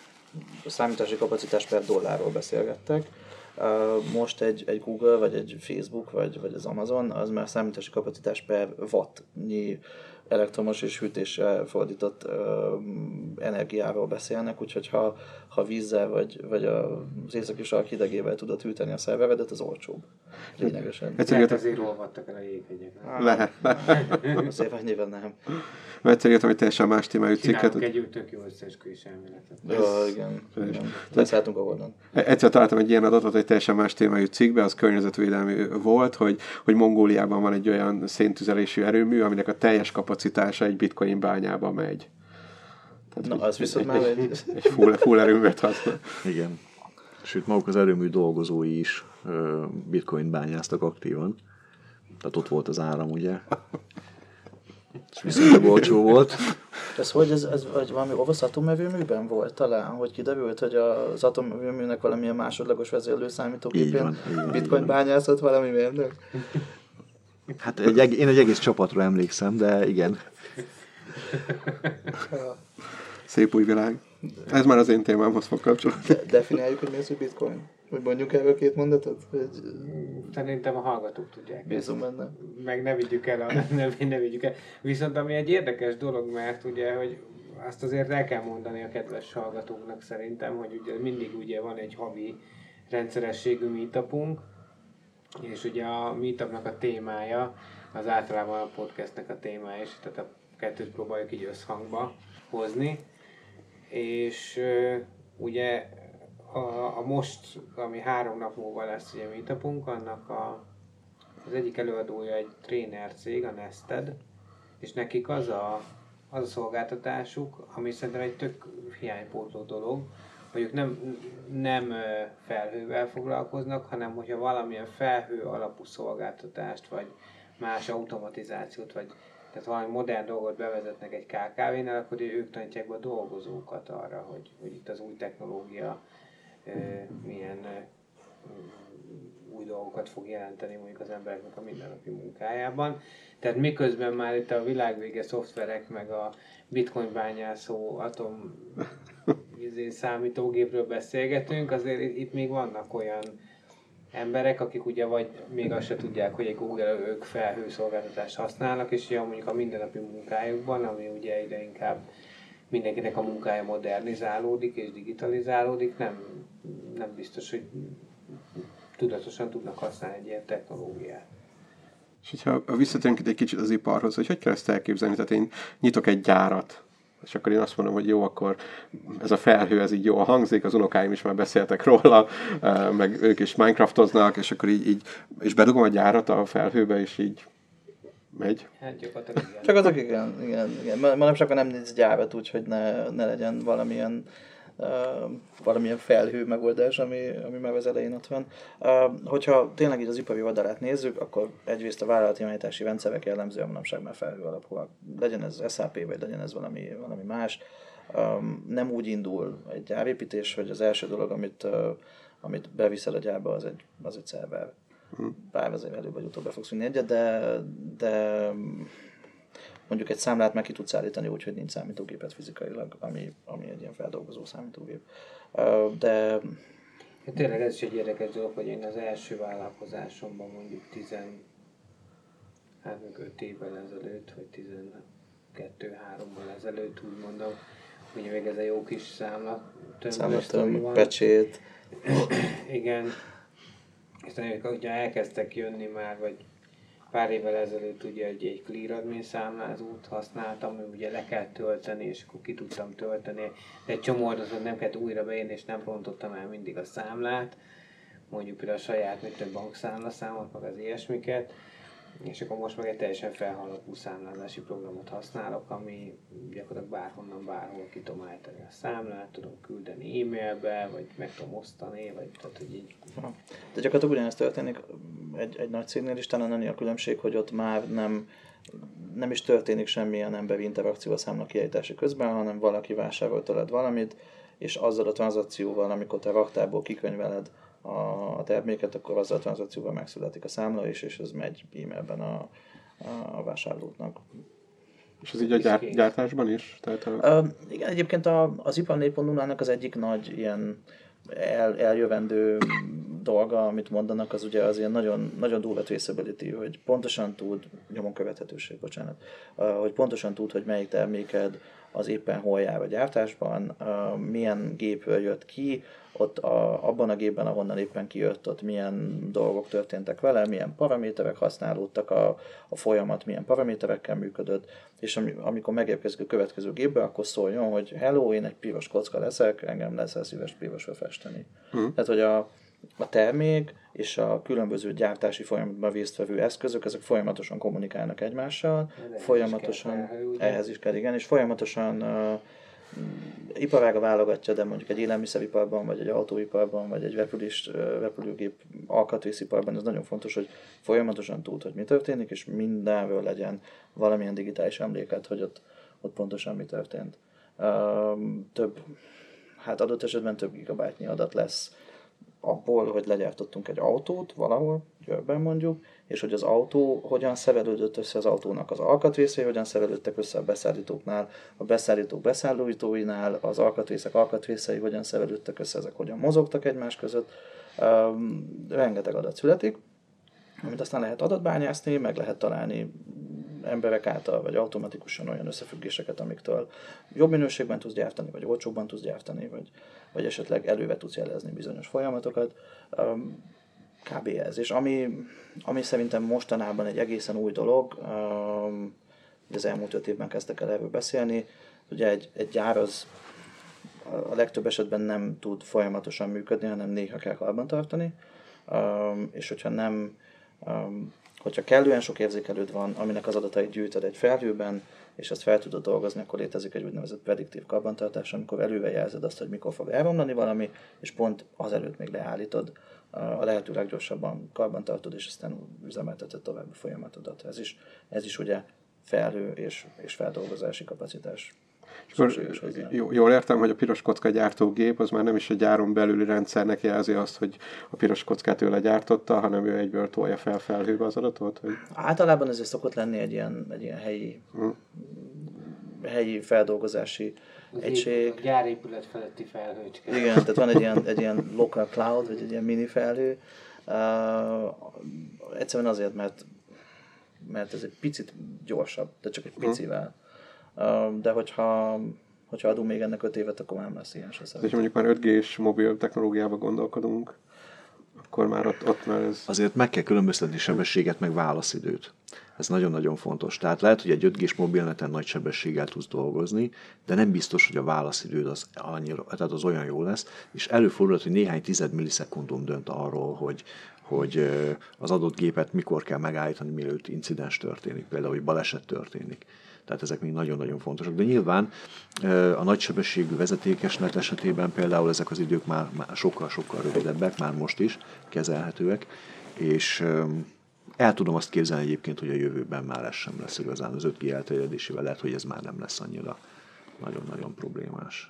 a számítási kapacitás per dollárról beszélgettek. Most egy, egy Google, vagy egy Facebook, vagy, vagy az Amazon, az már számítási kapacitás per wattnyi elektromos és hűtésre fordított uh, energiáról beszélnek, úgyhogy ha, ha vízzel vagy, vagy az északi sark hidegével tudod hűteni a szerveredet, az olcsóbb. Lényegesen. Lehet ezért olvadtak el a jéghegyek. Lehet. Szép annyiban nem. Egyszer írtam egy teljesen más témájú cikket. Csinálunk egy tök jó összeesküvés elméletet. Ja, igen. igen. Leszálltunk a Gordon. Egyszer találtam egy ilyen adatot egy teljesen más témájú cikkbe, az környezetvédelmi volt, hogy, hogy Mongóliában van egy olyan széntüzelésű erőmű, aminek a teljes kapacitása egy bitcoin bányába megy. Tehát, Na, az viszont már egy... Egy, egy full, full erőművet használ. Igen. Sőt, maguk az erőmű dolgozói is bitcoin bányáztak aktívan. Tehát ott volt az áram, ugye? És viszonylag olcsó volt. Ez hogy, ez, ez vagy valami orosz atomerőműben volt talán, hogy kiderült, hogy az atomerőműnek valamilyen másodlagos vezérlőszámítógépén bitcoin bányászott valami mérnök? Hát egy, én egy egész csapatra emlékszem, de igen. Szép új világ. Ez már az én témámhoz fog kapcsolódni. De, definiáljuk, hogy mi az, hogy bitcoin? Hogy mondjuk erről két mondatot? Hogy... Szerintem a hallgatók tudják. Bízom benne. Meg ne vigyük el, a, ne, ne vigyük el. Viszont ami egy érdekes dolog, mert ugye, hogy azt azért el kell mondani a kedves hallgatóknak szerintem, hogy ugye mindig ugye van egy havi rendszerességű meetupunk, és ugye a meetupnak a témája, az általában a podcastnek a témája, és tehát a kettőt próbáljuk így összhangba hozni. És uh, ugye a, a most, ami három nap múlva lesz ugye meetupunk, annak a, az egyik előadója egy tréner cég, a Nested, és nekik az a, az a szolgáltatásuk, ami szerintem egy tök hiánypótló dolog, hogy ők nem, nem felhővel foglalkoznak, hanem hogyha valamilyen felhő alapú szolgáltatást, vagy más automatizációt, vagy tehát valami modern dolgot bevezetnek egy ká ká vé-nál, akkor ők tanítják be a dolgozókat arra, hogy, hogy itt az új technológia milyen új dolgokat fog jelenteni mondjuk az embereknek a mindennapi munkájában. Tehát miközben már itt a világvége szoftverek, meg a bitcoin bányászó atom számítógépről beszélgetünk, azért itt még vannak olyan emberek, akik ugye vagy még azt se tudják, hogy egy Google ők felhőszolgáltatást használnak, és ugye mondjuk a mindennapi munkájukban, ami ugye egyre inkább mindenkinek a munkája modernizálódik és digitalizálódik, nem, nem biztos, hogy tudatosan tudnak használni egy ilyen technológiát. És hogyha visszatérünk itt egy kicsit az iparhoz, hogy hogy kell ezt elképzelni? Tehát én nyitok egy gyárat, és akkor én azt mondom, hogy jó, akkor ez a felhő, ez így jól hangzik, az unokáim is már beszéltek róla, meg ők is Minecraftoznak, és akkor így, így és bedugom a gyárat a felhőbe, és így megy. Hát gyakorlatilag igen. Gyakorlatilag igen, igen, igen. Manapság nem néz gyárat úgy, hogy ne, ne legyen valamilyen Uh, valamilyen felhő megoldás, ami, ami már az elején ott van. Uh, hogyha tényleg így az ipari oldalát nézzük, akkor egyrészt a vállalati irányítási rendszerek jellemzően manapság már felhő alapúak. Legyen ez es á pé, vagy legyen ez valami, valami más. Um, nem úgy indul egy gyárépítés, hogy az első dolog, amit, uh, amit beviszel a gyárba, az egy, az egy szerver. Bár azért előbb vagy utóbb be fogsz vinni egyet, de, de mondjuk egy számlát meg ki tudsz állítani úgy, hogy nincs számítógépet fizikailag, ami, ami egy ilyen feldolgozó számítógép. De... Ja, tényleg ez is egy érdekes dolog, hogy én az első vállalkozásomban mondjuk tizen, hát még öt évvel ezelőtt, vagy tizenkettő-hárommal ezelőtt úgy mondom, hogy még ez a jó kis számla Számlatöm, pecsét. Igen. És ugye elkezdtek jönni már, vagy pár évvel ezelőtt ugye egy, egy Clear Admin számlázót használtam, hogy ugye le kell tölteni, és akkor ki tudtam tölteni. De egy csomó adatot nem kellett újra beírni, és nem rontottam el mindig a számlát. Mondjuk például a saját mint több bankszámlaszámot, meg az ilyesmiket. És akkor most meg egy teljesen felhalapú számlázási programot használok, ami gyakorlatilag bárhonnan, bárhol ki tudom állítani a számlát, tudom küldeni e-mailbe, vagy meg tudom osztani, vagy tehát, hogy így. De gyakorlatilag ugyanezt történik egy, egy nagy cégnél is, talán annyi a különbség, hogy ott már nem, nem is történik semmilyen emberi interakció a számla kiállítása közben, hanem valaki vásárol tőled valamit, és azzal a tranzakcióval, amikor te raktárból kikönyveled a terméket, akkor azzal a tranzakcióval megszületik a számla is, és ez megy e-mailben a, a vásárlóknak. És ez így a gyár, gyártásban is? Tehát a... Uh, igen, egyébként a, az ipar négy pont null-nak az egyik nagy ilyen el, eljövendő dolga, amit mondanak, az ugye az ilyen nagyon, nagyon durva traceability, hogy pontosan tud, nyomon követhetőség, bocsánat, uh, hogy pontosan tud, hogy melyik terméked az éppen hol jár a gyártásban, uh, milyen gépről jött ki, ott a, abban a gépben, ahonnan éppen kijött, ott milyen dolgok történtek vele, milyen paraméterek használódtak, a, a folyamat milyen paraméterekkel működött, és ami, amikor megérkezik a következő gépbe, akkor szóljon, hogy hello, én egy piros kocka leszek, engem leszel szíves pirosra festeni. Hmm. Tehát, hogy a, a termék és a különböző gyártási folyamatban résztvevő eszközök, ezek folyamatosan kommunikálnak egymással, ehhez folyamatosan, is kell, ehhez is kell, igen, és folyamatosan uh, iparága válogatja, de mondjuk egy élelmiszeriparban, vagy egy autóiparban, vagy egy repülés, repülőgép alkatrésziparban ez nagyon fontos, hogy folyamatosan tud, hogy mi történik, és mindenről legyen valamilyen digitális emléket, hogy ott, ott pontosan mi történt. Több, hát adott esetben több gigabájtnyi adat lesz abból, hogy legyártottunk egy autót valahol, Győrben mondjuk, és hogy az autó hogyan szerelődött össze az autónak az alkatrészei, hogyan szerelődtek össze a beszállítóknál, a beszállítók beszállítóinál, az alkatrészek alkatrészei hogyan szerelődtek össze, ezek hogyan mozogtak egymás között. Um, rengeteg adat születik, amit aztán lehet adatbányászni, meg lehet találni emberek által, vagy automatikusan olyan összefüggéseket, amiktől jobb minőségben tudsz gyártani, vagy olcsóbban tudsz gyártani, vagy, vagy esetleg előre tudsz jelezni bizonyos folyamatokat. Um, kb. Ez. És ami, ami szerintem mostanában egy egészen új dolog, um, az elmúlt öt évben kezdtek el erről beszélni, ugye egy, egy gyár az a legtöbb esetben nem tud folyamatosan működni, hanem néha kell karbantartani, um, és hogyha nem, um, hogyha kellően sok érzékelőd van, aminek az adatait gyűjtöd egy felhőben, és ezt fel tudod dolgozni, akkor létezik egy úgynevezett prediktív karbantartás, amikor előre jelzed azt, hogy mikor fog elromlani valami, és pont azelőtt még leállítod, a lehető leggyorsabban karbantartod, és aztán üzemelteted további folyamatodat. Ez is, ez is ugye felhő és, és feldolgozási kapacitás. Jól értem, hogy a piros kocka gyártógép az már nem is a gyáron belüli rendszernek jelzi azt, hogy a piros kockát ő legyártotta, hanem ő egyből tolja fel felhőbe az adatot? Hogy... Általában ezért szokott lenni egy ilyen, egy ilyen helyi, hmm. helyi feldolgozási az egység. A gyárépület feletti felhőcske. Igen, tehát van egy ilyen, egy ilyen local cloud, vagy egy ilyen mini felhő. Uh, egyszerűen azért, mert, mert ez egy picit gyorsabb, de csak egy picivel. Uh, de hogyha, hogyha adunk még ennek öt évet, akkor már nem lesz ilyen se. És mondjuk már öt G-s mobil technológiába gondolkodunk, akkor már ott, ott már ez... Azért meg kell különböztetni sebességet, meg válaszidőt. Ez nagyon-nagyon fontos. Tehát lehet, hogy egy öt G-s mobilneten nagy sebességgel tudsz dolgozni, de nem biztos, hogy a válaszidőd az, annyira, tehát az olyan jó lesz, és előfordulhat, hogy néhány tized millisekundum dönt arról, hogy, hogy az adott gépet mikor kell megállítani, mielőtt incidens történik, például, hogy baleset történik. Tehát ezek még nagyon-nagyon fontosak. De nyilván a nagysebességű vezetékes net esetében például ezek az idők már, már sokkal-sokkal rövidebbek, már most is kezelhetőek, és el tudom azt képzelni egyébként, hogy a jövőben már ez sem lesz igazán az öt G elterjedésével, lehet, hogy ez már nem lesz annyira nagyon-nagyon problémás.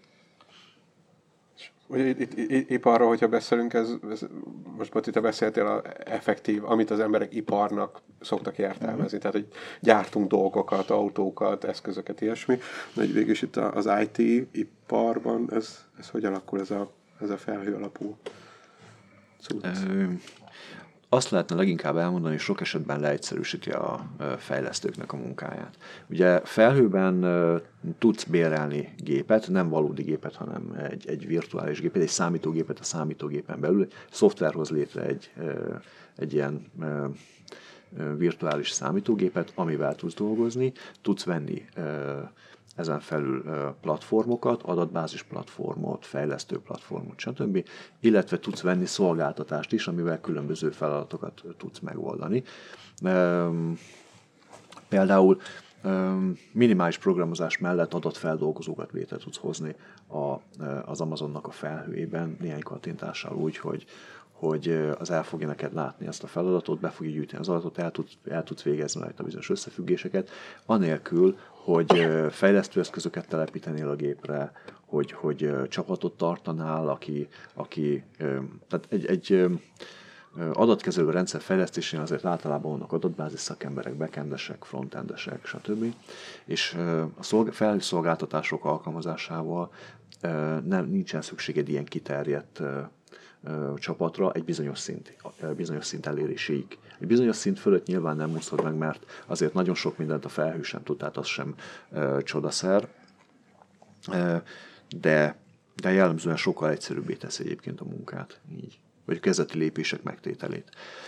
Ugye itt, itt, itt iparról, hogyha beszélünk, ez, ez, most Bati, te beszéltél a effektív, amit az emberek iparnak szoktak értelmezni, tehát hogy gyártunk dolgokat, autókat, eszközöket, ilyesmi, de végül is itt az I T iparban ez, ez hogy alakul, ez a, ez a felhő alapú cucc? Azt lehetne leginkább elmondani, hogy sok esetben leegyszerűsíti a fejlesztőknek a munkáját. Ugye felhőben tudsz bérelni gépet, nem valódi gépet, hanem egy, egy virtuális gépet, egy számítógépet a számítógépen belül, szoftver hoz létre egy, egy ilyen virtuális számítógépet, amivel tudsz dolgozni, tudsz venni ezen felül platformokat, adatbázis platformot, fejlesztő platformot, stb. Illetve tudsz venni szolgáltatást is, amivel különböző feladatokat tudsz megoldani. Például minimális programozás mellett adatfeldolgozókat létre tudsz hozni az Amazonnak a felhőjében néhány kattintással úgy, hogy hogy az el fogja neked látni ezt a feladatot, be fogja gyűjteni az adatot, el, tud, el tudsz végezni rajta bizonyos összefüggéseket, anélkül, hogy fejlesztőeszközöket telepítenél a gépre, hogy, hogy csapatot tartanál, aki, aki tehát egy, egy adatkezelő rendszer fejlesztésén azért általában vannak adatbázis szakemberek, backendesek, frontendesek, stb. És a felhőszolgáltatások alkalmazásával nem, nincsen szükséged ilyen kiterjedt csapatra egy bizonyos szint, bizonyos szint eléréséig. Egy bizonyos szint fölött nyilván nem úszod meg, mert azért nagyon sok mindent a felhő sem tud, tehát az sem e, csodaszer, e, de, de jellemzően sokkal egyszerűbbé teszi egyébként a munkát, így, vagy a kezdeti lépések megtételét.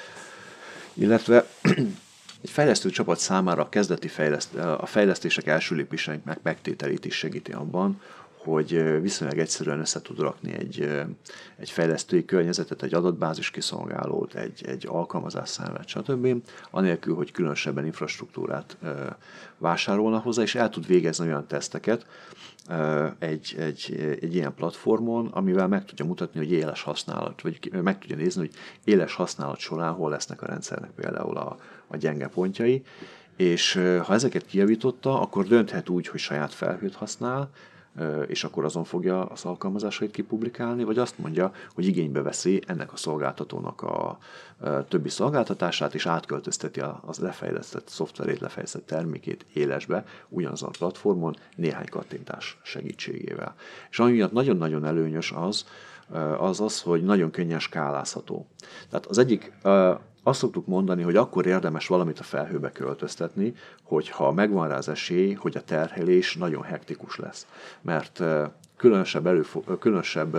Illetve egy fejlesztő csapat számára a kezdeti fejleszt, a fejlesztések első lépéseinek megtételét is segíti abban, hogy viszonylag egyszerűen össze tud rakni egy, egy fejlesztői környezetet, egy adatbázis kiszolgálót, egy, egy alkalmazásszámlát, stb. Anélkül, hogy különösebben infrastruktúrát vásárolna hozzá, és el tud végezni olyan teszteket egy, egy, egy ilyen platformon, amivel meg tudja mutatni, hogy éles használat, vagy meg tudja nézni, hogy éles használat során hol lesznek a rendszernek például a, a gyenge pontjai, és ha ezeket kijavította, akkor dönthet úgy, hogy saját felhőt használ, és akkor azon fogja az alkalmazásait kipublikálni, vagy azt mondja, hogy igénybe veszi ennek a szolgáltatónak a többi szolgáltatását, és átköltözteti az lefejlesztett szoftverét, lefejlesztett termékét élesbe, ugyanazon a platformon néhány kattintás segítségével. És ami miatt nagyon-nagyon előnyös az, az az, hogy nagyon könnyen skálázható. Tehát az egyik, azt szoktuk mondani, hogy akkor érdemes valamit a felhőbe költöztetni, hogyha megvan rá az esély, hogy a terhelés nagyon hektikus lesz. Mert különösebb, előfo- különösebb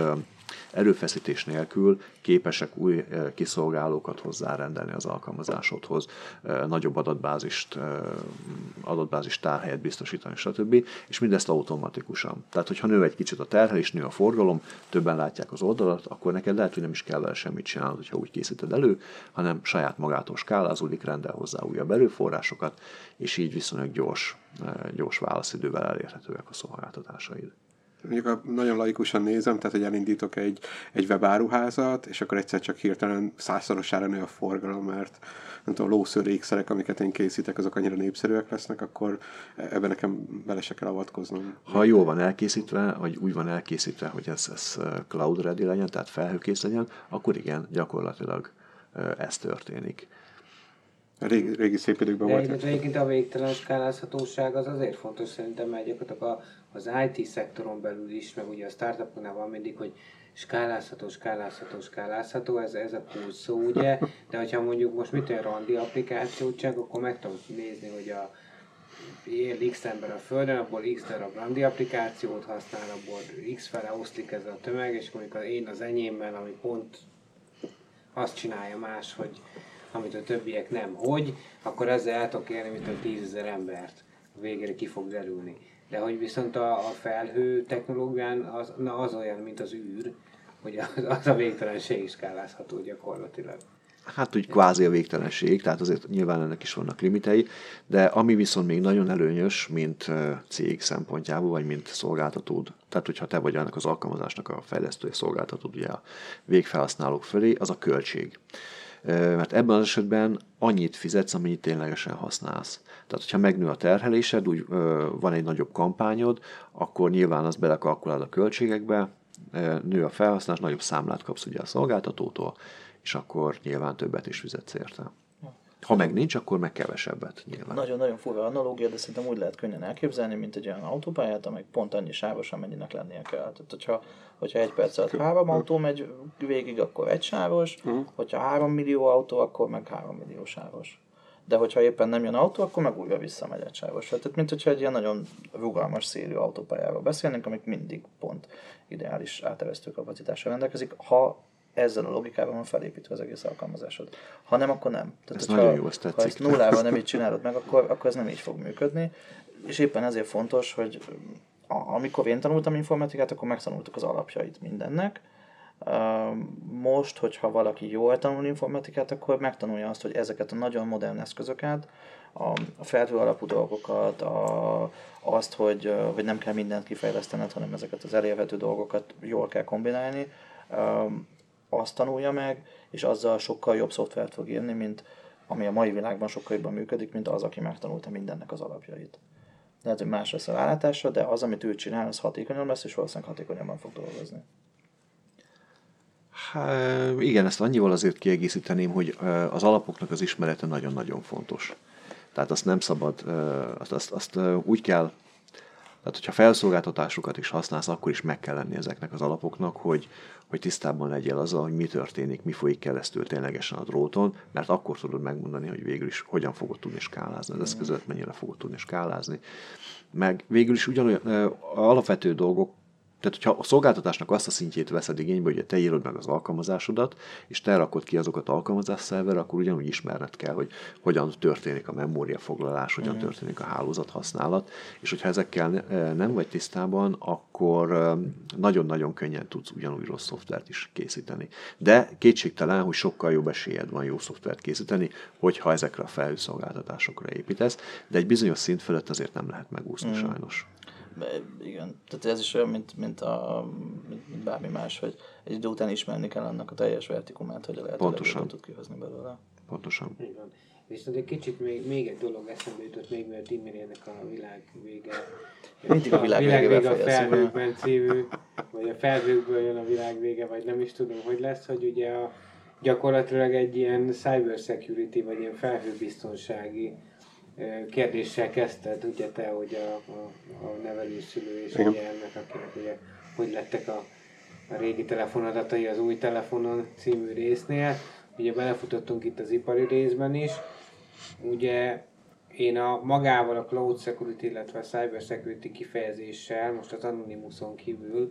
erőfeszítés nélkül képesek új kiszolgálókat hozzárendelni az alkalmazásodhoz, nagyobb adatbázist, adatbázis tárhelyet biztosítani, stb. És mindezt automatikusan. Tehát, hogyha nő egy kicsit a terhelés, nő a forgalom, többen látják az oldalat, akkor neked lehet, hogy nem is kell vele semmit csinálnod, hogyha úgy készíted elő, hanem saját magától skálázódik, rendel hozzá újabb erőforrásokat, és így viszonylag gyors, gyors válaszidővel elérhetőek a szolgáltatásaid. Mondjuk a, nagyon laikusan nézem, tehát hogy elindítok egy, egy webáruházat, és akkor egyszer csak hirtelen százszorosára nő a forgalom, mert nem tudom, lószőr ékszerek, amiket én készítek, azok annyira népszerűek lesznek, akkor ebben nekem bele se kell avatkoznom. Ha jól van elkészítve, vagy úgy van elkészítve, hogy ez, ez cloud ready legyen, tehát felhőkész legyen, akkor igen, gyakorlatilag ez történik. A régi, régi szép időkben volt. De egyébként a végtelen skálázhatóság az azért fontos szerintem, mert gyakorlatilag az i té szektoron belül is, meg ugye a startupoknál van mindig, hogy skálázható, skálázható, skálázható, ez, ez a kulcs szó, ugye, de hogyha mondjuk most mit olyan randi applikációt csak, akkor meg tudom nézni, hogy a él X ember a Földön, abból X darab randi applikációt használ, abból X fele oszlik ez a tömeg, és amikor én az enyémmel, ami pont azt csinálja más, hogy amit a többiek nem, hogy, akkor ezzel el tudok érni, mint a tízezer embert. A végére ki fog derülni. De hogy viszont a, a felhő technológián az, na az olyan, mint az űr, hogy az, az a végtelenség is skálázható gyakorlatilag. Hát úgy kvázi a végtelenség, tehát azért nyilván ennek is vannak limitei, de ami viszont még nagyon előnyös, mint cég szempontjából, vagy mint szolgáltatód, tehát hogyha te vagy ennek az alkalmazásnak a fejlesztője, szolgáltatód ugye a végfelhasználók felé, az a költség. Mert ebben az esetben annyit fizetsz, amennyit ténylegesen használsz. Tehát, hogyha megnő a terhelésed, úgy ö, van egy nagyobb kampányod, akkor nyilván azt belekalkulálod a költségekbe, nő a felhasználás, nagyobb számlát kapsz ugye a szolgáltatótól, és akkor nyilván többet is fizetsz érte. Ha meg nincs, akkor meg kevesebbet nyilván. Nagyon-nagyon fura analógia, de szerintem úgy lehet könnyen elképzelni, mint egy olyan autópályát, amely pont annyi sávos, amennyinek lennie kell. Tehát, hogyha, hogyha egy perc alatt három autó megy végig, akkor egy sávos, uh-huh. hogyha három millió autó, akkor meg három millió sávos. De hogyha éppen nem jön autó, akkor meg újra visszamegy egy sávos. Tehát, mint hogyha egy ilyen nagyon rugalmas szélű autópályáról beszélnénk, amik mindig pont ideális áteresztő kapacitással rendelkezik, ha ezzel a logikával van felépítve az egész alkalmazásod. Ha nem, akkor nem. Tehát, ez nagyon jó, ha, ezt tetszik. Ha ezt nullával nem így csinálod meg, akkor, akkor ez nem így fog működni. És éppen ezért fontos, hogy amikor én tanultam informatikát, akkor megtanultuk az alapjait mindennek. Most, hogyha valaki jól tanul informatikát, akkor megtanulja azt, hogy ezeket a nagyon modern eszközöket, a felhő alapú dolgokat, a, azt, hogy, hogy nem kell mindent kifejlesztened, hanem ezeket az elérhető dolgokat jól kell kombinálni, azt tanulja meg, és azzal sokkal jobb szoftvert fog írni, mint ami a mai világban sokkal jobban működik, mint az, aki megtanulta mindennek az alapjait. Lehet, hogy más lesz a rálátása, de az, amit ő csinál, az hatékonyabb lesz, és valószínűleg hatékonyabban fog dolgozni. Há, igen, ezt annyival azért kiegészíteném, hogy az alapoknak az ismerete nagyon-nagyon fontos. Tehát azt nem szabad, azt, azt, azt úgy kell, tehát hogyha felszolgáltatásokat is használsz, akkor is meg kell lenni ezeknek az alapoknak, hogy, hogy tisztában legyél azzal, hogy mi történik, mi folyik keresztül ténylegesen a dróton, mert akkor tudod megmondani, hogy végül is hogyan fogod tudni skálázni az eszközöt, mennyire fogod tudni skálázni. Meg végül is ugyanolyan alapvető dolgok, tehát, hogyha a szolgáltatásnak azt a szintjét veszed igénybe, hogy te írod meg az alkalmazásodat, és te rakod ki azokat alkalmazás szerverre, akkor ugyanúgy ismerned kell, hogy hogyan történik a memóriafoglalás, hogyan mm. történik a hálózat használat, és hogyha ezekkel nem vagy tisztában, akkor nagyon-nagyon könnyen tudsz ugyanúgy rossz szoftvert is készíteni. De kétségtelen, hogy sokkal jobb esélyed van jó szoftvert készíteni, hogyha ezekre a felhőszolgáltatásokra építesz, de egy bizonyos szint fölött azért nem lehet megúszni mm. sajnos. Igen, tehát ez is olyan, mint, mint, a, mint, mint bármi más, hogy egy idő után ismerni kell annak a teljes vertikumát, hogy a lehetőleg tud kihozni belőle. Pontosan. Igen. Viszont egy kicsit még, még egy dolog eszembe jutott még, mert Imrének a világ vége. Mindig a világ, világ vége a felhőkben című, vagy a felhőkből jön a világ vége, vagy nem is tudom, hogy lesz, hogy ugye a, gyakorlatilag egy ilyen cyber security, vagy ilyen felhőbiztonsági kérdéssel kezdted, ugye te, hogy a, a, a nevelőszülő és ugye ennek, akinek ugye, hogy lettek a, a régi telefonadatai az új telefonon című résznél. Ugye belefutottunk itt az ipari részben is. Ugye én a magával a cloud security, illetve a cyber security kifejezéssel, most az Anonymouson kívül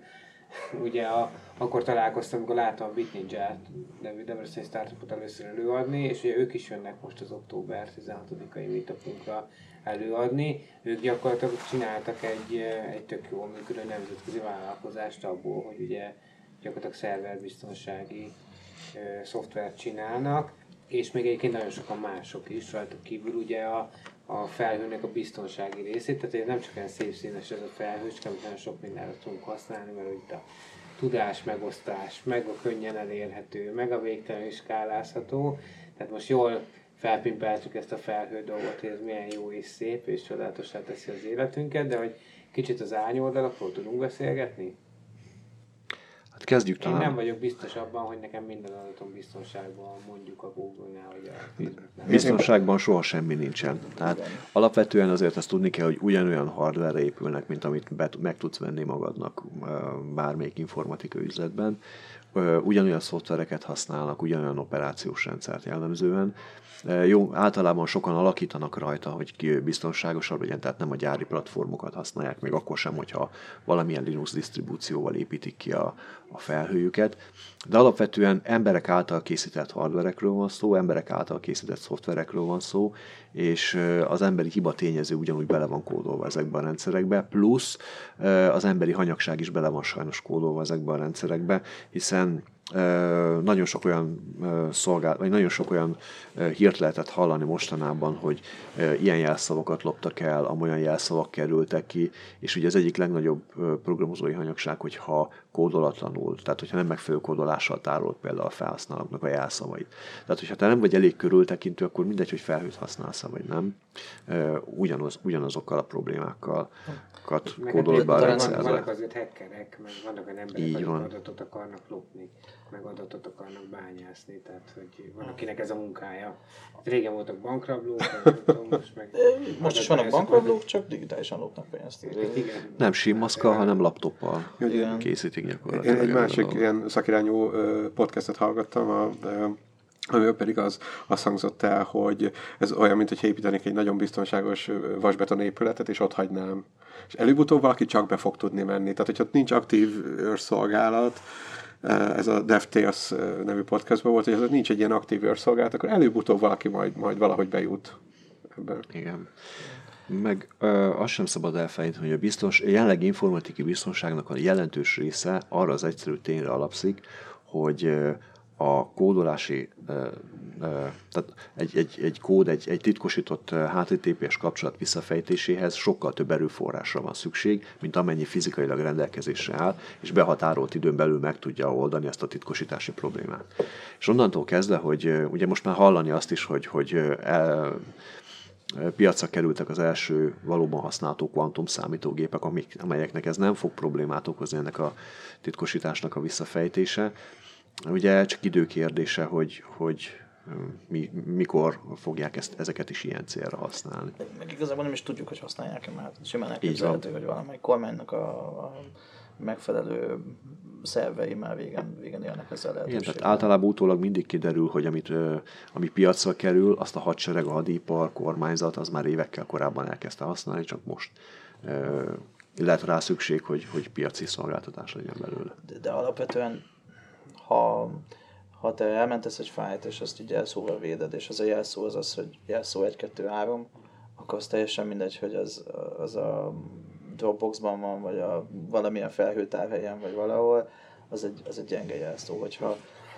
ugye a, akkor találkoztam, amikor láttam a BitNinja-t, nevű debreceni startupot először előadni, és ugye ők is jönnek most az október tizenhatodikai meetupunkra előadni. Ők gyakorlatilag csináltak egy, egy tök jól működő nemzetközi vállalkozást abból, hogy ugye gyakorlatilag szerverbiztonsági e, szoftvert csinálnak, és még egyébként nagyon sokan mások is, rajta kívül ugye a, a felhőnek a biztonsági részét, tehát nem csak olyan szép színes ez a felhőcske, amit nagyon sok mindenre tudunk használni, mert itt a tudás megosztás, meg a könnyen elérhető, meg a végtelenül skálázható, tehát most jól felpimpeltük ezt a felhő dolgot, hogy ez milyen jó és szép, és csodálatossá teszi az életünket, de hogy kicsit az árnyoldalakról tudunk beszélgetni? Hát kezdjük Én talán. nem vagyok biztos abban, hogy nekem minden adatom biztonságban mondjuk a Google-nál, vagy a Facebook-nál. Biztonságban soha semmi nincsen. Tehát alapvetően azért azt tudni kell, hogy ugyanolyan hardware épülnek, mint amit be, meg tudsz venni magadnak bármelyik informatikai üzletben. Ugyanolyan szoftvereket használnak, ugyanolyan operációs rendszert jellemzően. Jó, általában sokan alakítanak rajta, hogy ki biztonságosabb legyen, tehát nem a gyári platformokat használják, még akkor sem, hogyha valamilyen Linux disztribúcióval építik ki a, a felhőjüket. De alapvetően emberek által készített hardverekről van szó, emberek által készített szoftverekről van szó, és az emberi hiba tényező ugyanúgy bele van kódolva ezekbe a rendszerekbe, plusz az emberi hanyagság is bele van sajnos kódolva ezekbe a rendszerekbe, hiszen nagyon sok olyan szolgálat, vagy nagyon sok olyan hírt lehetett hallani mostanában, hogy ilyen jelszavakat loptak el, amolyan jelszavak kerültek ki, és ugye az egyik legnagyobb programozói hanyagság, hogyha kódolatlanul, tehát hogyha nem megfelelő kódolással tárolt például a felhasználóknak a jelszavait. Tehát, hogyha te nem vagy elég körültekintő, akkor mindegy, hogy felhőt használsz, vagy nem, ugyanaz, ugyanazokkal a problémákkal kódolod be a rendszerbe. Vannak azért hackerek, meg vannak olyan emberek, akik adatot akarnak lopni, meg adatot akarnak bányászni, tehát hogy van, akinek ez a munkája. Régen voltak bankrablók, most meg... Most is vannak bankrablók, csak digitálisan lopnak pénzt. Nem símaszkkal, hanem laptoppal készítik gyakorlatilag. Én egy másik ilyen szakirányú podcastet hallgattam, a, amivel pedig az, az hangzott el, hogy ez olyan, mint hogy építenék egy nagyon biztonságos vasbeton épületet, és ott hagynám. És előbb-utóbb valaki csak be fog tudni menni. Tehát, hogyha nincs aktív őrszolgálat, ez a DevTales nevű podcastban volt, hogy ha nincs egy ilyen aktív őrszolgálat, akkor előbb-utóbb valaki majd, majd valahogy bejut ebben. Igen. Meg ö, azt sem szabad elfelejteni, hogy a, biztons, a jelenlegi informatikai biztonságnak a jelentős része arra az egyszerű tényre alapszik, hogy ö, a kódolási, ö, ö, tehát egy, egy, egy kód, egy, egy titkosított há té té pés kapcsolat visszafejtéséhez sokkal több erőforrásra van szükség, mint amennyi fizikailag rendelkezésre áll, és behatárolt időn belül meg tudja oldani ezt a titkosítási problémát. És onnantól kezdve, hogy ugye most már hallani azt is, hogy, hogy el, piacra kerültek az első valóban használható kvantum számítógépek, amik, amelyeknek ez nem fog problémát okozni, ennek a titkosításnak a visszafejtése. Ugye csak időkérdése, hogy, hogy mi, mikor fogják ezt, ezeket is ilyen célra használni. Meg igazából nem is tudjuk, hogy használják-e, mert simán elképzelhető, hogy valamelyik kormánynak a, a megfelelő szervei már végen, végen élnek ezzel lehetőséggel. Igen, tehát általában utólag mindig kiderül, hogy amit, ami piacra kerül, azt a hadsereg, a hadipar, kormányzat, az már évekkel korábban elkezdte használni, csak most lehet rá szükség, hogy, hogy piaci szolgáltatás legyen belőle. De, de alapvetően, ha, ha te elmentesz egy fájlt, és azt így jelszóval véded, és az a jelszó az az, hogy jelszó egy kettő három, akkor az teljesen mindegy, hogy az, az a Dropboxban van, vagy a valamilyen felhőtárhelyen, vagy valahol, az egy, az egy gyenge jelszó. Hogyha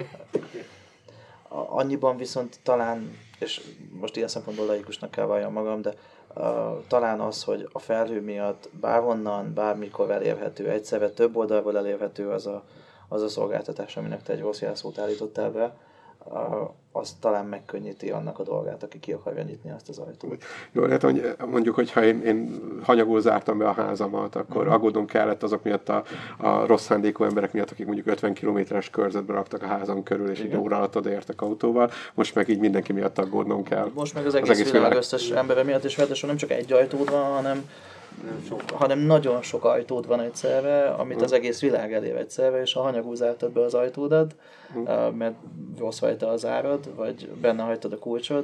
annyiban viszont talán, és most ilyen szempontból laikusnak kell valljam magam, de uh, talán az, hogy a felhő miatt bárhonnan, bármikor elérhető, egyszerre több oldalból elérhető az a, az a szolgáltatás, aminek te egy rossz jelszót állítottál be, uh, az talán megkönnyíti annak a dolgát, aki ki akarja nyitni azt az ajtót. Jó, lehet, hogy mondjuk, hogyha én, én hanyagul zártam be a házamat, akkor mm. aggódnom kellett azok miatt a, a rossz szándékú emberek miatt, akik mondjuk ötven kilométeres körzetbe raktak a házam körül, és egy óra alatt odaértek autóval. Most meg így mindenki miatt aggódnom kell. Most meg az egész, az egész világ, világ összes embere miatt, és ráadásul nem csak egy ajtód van, hanem Nem sok, hanem nagyon sok ajtód van egyszerre, amit hmm. az egész világ elér egyszerre, és ha hanyagul zártad be az ajtódat, hmm. mert rossz rajta az árad, vagy benne hagytad a kulcsot,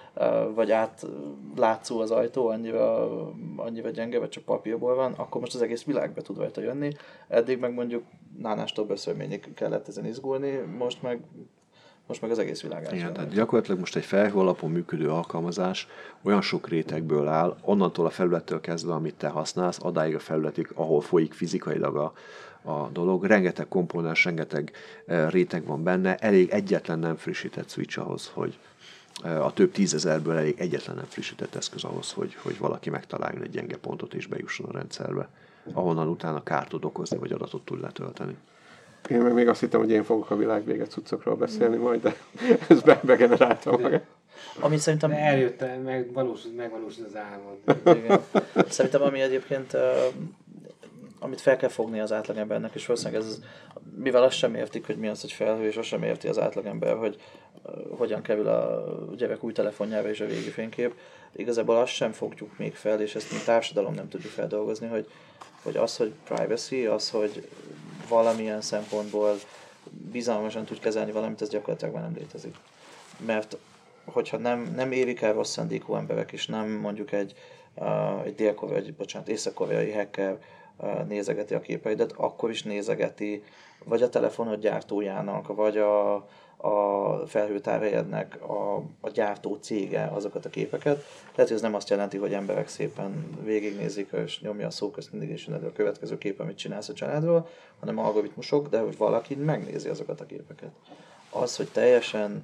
vagy átlátszó az ajtó, annyira, annyira gyenge, vagy csak papírból van, akkor most az egész világ be tud rajta jönni. Eddig meg mondjuk nánástól beszélményig kellett ezen izgulni, most meg Most meg az egész világ átjön. Igen, tehát gyakorlatilag most egy felhő alapon működő alkalmazás olyan sok rétegből áll, onnantól a felülettől kezdve, amit te használsz, adáig a felületig, ahol folyik fizikailag a, a dolog. Rengeteg komponens, rengeteg réteg van benne, elég egyetlen nem frissített switch ahhoz, hogy a több tízezerből elég egyetlen nem frissített eszköz ahhoz, hogy, hogy valaki megtaláljon egy gyenge pontot és bejusson a rendszerbe, ahonnan utána kárt tud okozni, vagy adatot tud letölteni. Én meg még azt hittem, hogy én fogok a világvége cuccokról beszélni majd, de ez be, begeneráltam magát. Amit szerintem... De eljött, meg valósul, megvalósul az álmod. Igen. Szerintem ami egyébként, uh, amit fel kell fogni az átlagembernek, és valószínűleg ez, mivel azt sem értik, hogy mi az, hogy felhő, és azt sem érti az átlagember, hogy uh, hogyan kerül a gyerek új telefonjába és a végi fénykép, igazából azt sem fogjuk még fel, és ezt mi társadalom nem tudjuk feldolgozni, hogy, hogy az, hogy privacy, az, hogy valamilyen szempontból bizalmasan tud kezelni valamit, ez gyakorlatilag már nem létezik. Mert hogyha nem, nem érik el rossz szándékú emberek, és nem mondjuk egy, uh, egy dél-koreai, vagy bocsánat, észak-koreai hacker uh, nézegeti a képeidet, akkor is nézegeti vagy a telefonod gyártójának, vagy a, a felhőtárhelyednek a, a gyártó cége azokat a képeket. Lehet, hogy ez nem azt jelenti, hogy emberek szépen végignézik, és nyomja a szó közt mindig is jön elő a következő kép, amit csinálsz a családról, hanem algoritmusok, de hogy valaki megnézi azokat a képeket. Az, hogy teljesen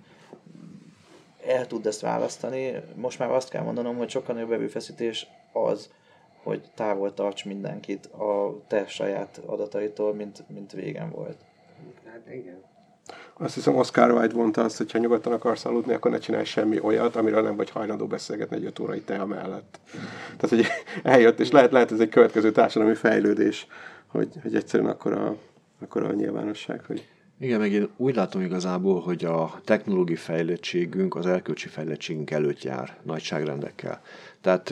el tud ezt választani, most már azt kell mondanom, hogy sokkal nagyobb erőfeszítés az, hogy távol tarts mindenkit a te saját adataitól, mint, mint régen volt. Hát igen. Azt hiszem Oscar Wilde mondta azt, hogy ha nyugodtan akarsz aludni, akkor ne csinálj semmi olyat, amiről nem vagy hajlandó beszélgetni egy öt órai tea mellett. Tehát, hogy eljött, és lehet, lehet ez egy következő társadalmi fejlődés, hogy, hogy egyszerűen akkor a, akkor a nyilvánosság, hogy... Igen, meg én úgy látom igazából, hogy a technológiai fejlettségünk az erkölcsi fejlettségünk előtt jár nagyságrendekkel. Tehát,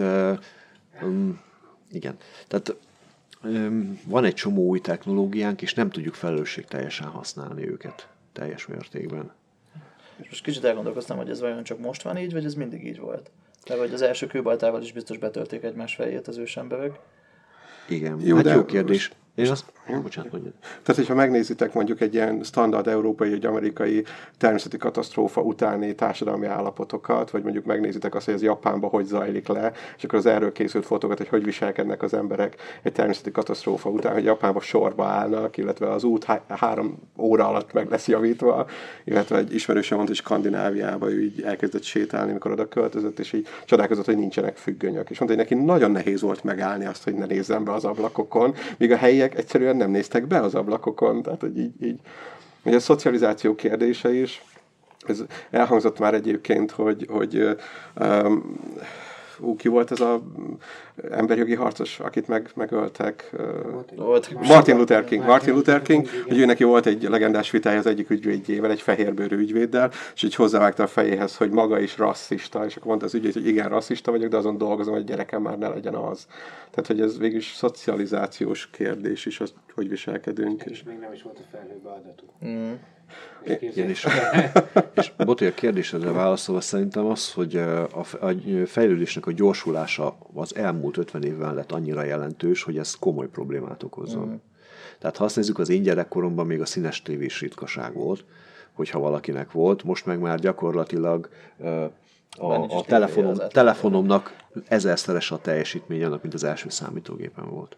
um, igen, tehát um, van egy csomó új technológiánk, és nem tudjuk felelősségteljesen használni őket teljes mértékben. És most kicsit elgondolkoztam, hogy ez vajon csak most van így, vagy ez mindig így volt? Tehát, hogy az első kőbaltával is biztos betörték egymás fejét az ősemberek. Igen, jó, hát de jó kérdés. És azt... Bocsánat, mondjad. Tehát, hogyha megnézitek mondjuk egy ilyen standard európai, vagy amerikai természeti katasztrófa utáni társadalmi állapotokat, vagy mondjuk megnézitek azt, hogy ez Japánban hogy zajlik le, és akkor az erről készült fotókat, hogy hogy viselkednek az emberek egy természeti katasztrófa után, hogy Japánban sorba állnak, illetve az út há- három óra alatt meg lesz javítva, illetve egy ismerősen mondta, hogy Skandináviában ő így elkezdett sétálni, amikor oda költözött, és így csodálkozott, hogy nincsenek függönyök. És mondta, hogy neki nagyon nehéz volt megállni azt, hogy ne nézzen be az ablakokon, míg a helyiek egyszerűen nem néztek be az ablakokon, tehát hogy így, így. Ugye a szocializáció kérdése is, ez elhangzott már egyébként, hogy, hogy um, ú, ki volt ez az emberjogi harcos, akit meg, megöltek? Martin, Martin Luther King. Martin Luther King, hogy ő neki volt egy legendás vitája az egyik ügyvédjével, egy fehérbőrű ügyvéddel, és így hozzávágta a fejéhez, hogy maga is rasszista, és akkor mondta az ügyvéd, hogy igen, rasszista vagyok, de azon dolgozom, hogy gyerekem már ne legyen az. Tehát, hogy ez végül is szocializációs kérdés is, az, hogy viselkedünk. És még nem is volt a felhőbe adatuk. Mm. Igen, és, és Boti, a kérdésedre válaszolva szerintem az, hogy a fejlődésnek a gyorsulása az elmúlt ötven évben lett annyira jelentős, hogy ez komoly problémát okozzon. Mm. Tehát ha azt nézzük, az én gyerekkoromban még a színes tévés ritkaság volt, hogyha valakinek volt, most meg már gyakorlatilag a, a telefonom, telefonomnak ezerszeres a teljesítmény annak, mint az első számítógépen volt.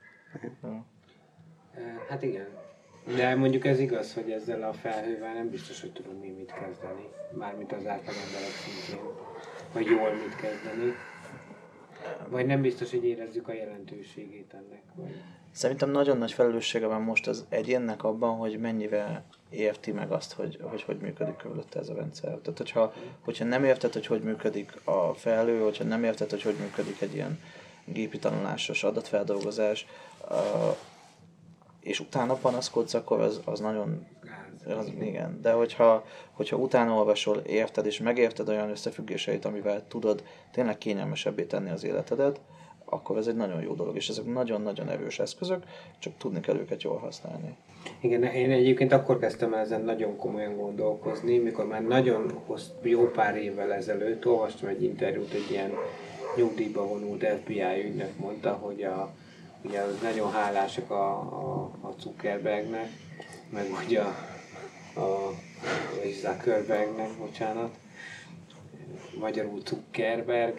Hát igen. De mondjuk ez igaz, hogy ezzel a felhővel nem biztos, hogy tudunk mi mit kezdeni. Mármint az átlagemberek szintjén. Vagy jól mit kezdeni. Vagy nem biztos, hogy érezzük a jelentőségét ennek. Vagy... Szerintem nagyon nagy felelőssége van most az egyénnek abban, hogy mennyire érti meg azt, hogy hogy, hogy működik körülötte ez a rendszer. Tehát, hogyha, hogyha nem érted, hogy hogy működik a felhő, hogyha nem érted, hogy hogy működik egy ilyen gépi tanulásos adatfeldolgozás, uh, és utána panaszkodsz, akkor az, az nagyon... Az, igen. De hogyha, hogyha utána olvasol, érted és megérted olyan összefüggéseit, amivel tudod tényleg kényelmesebbé tenni az életedet, akkor ez egy nagyon jó dolog, és ezek nagyon-nagyon erős eszközök, csak tudni kell őket jól használni. Igen, én egyébként akkor kezdtem ezen nagyon komolyan gondolkozni, mikor már nagyon hossz, jó pár évvel ezelőtt olvastam egy interjút, egy ilyen nyugdíjba vonult ef bé i ügynök mondta, hogy a, ugye nagyon hálásak a, a, a Zuckerbergnek, meg ugye a, a, a Zuckerbergnek, bocsánat, magyarul Zuckerberg,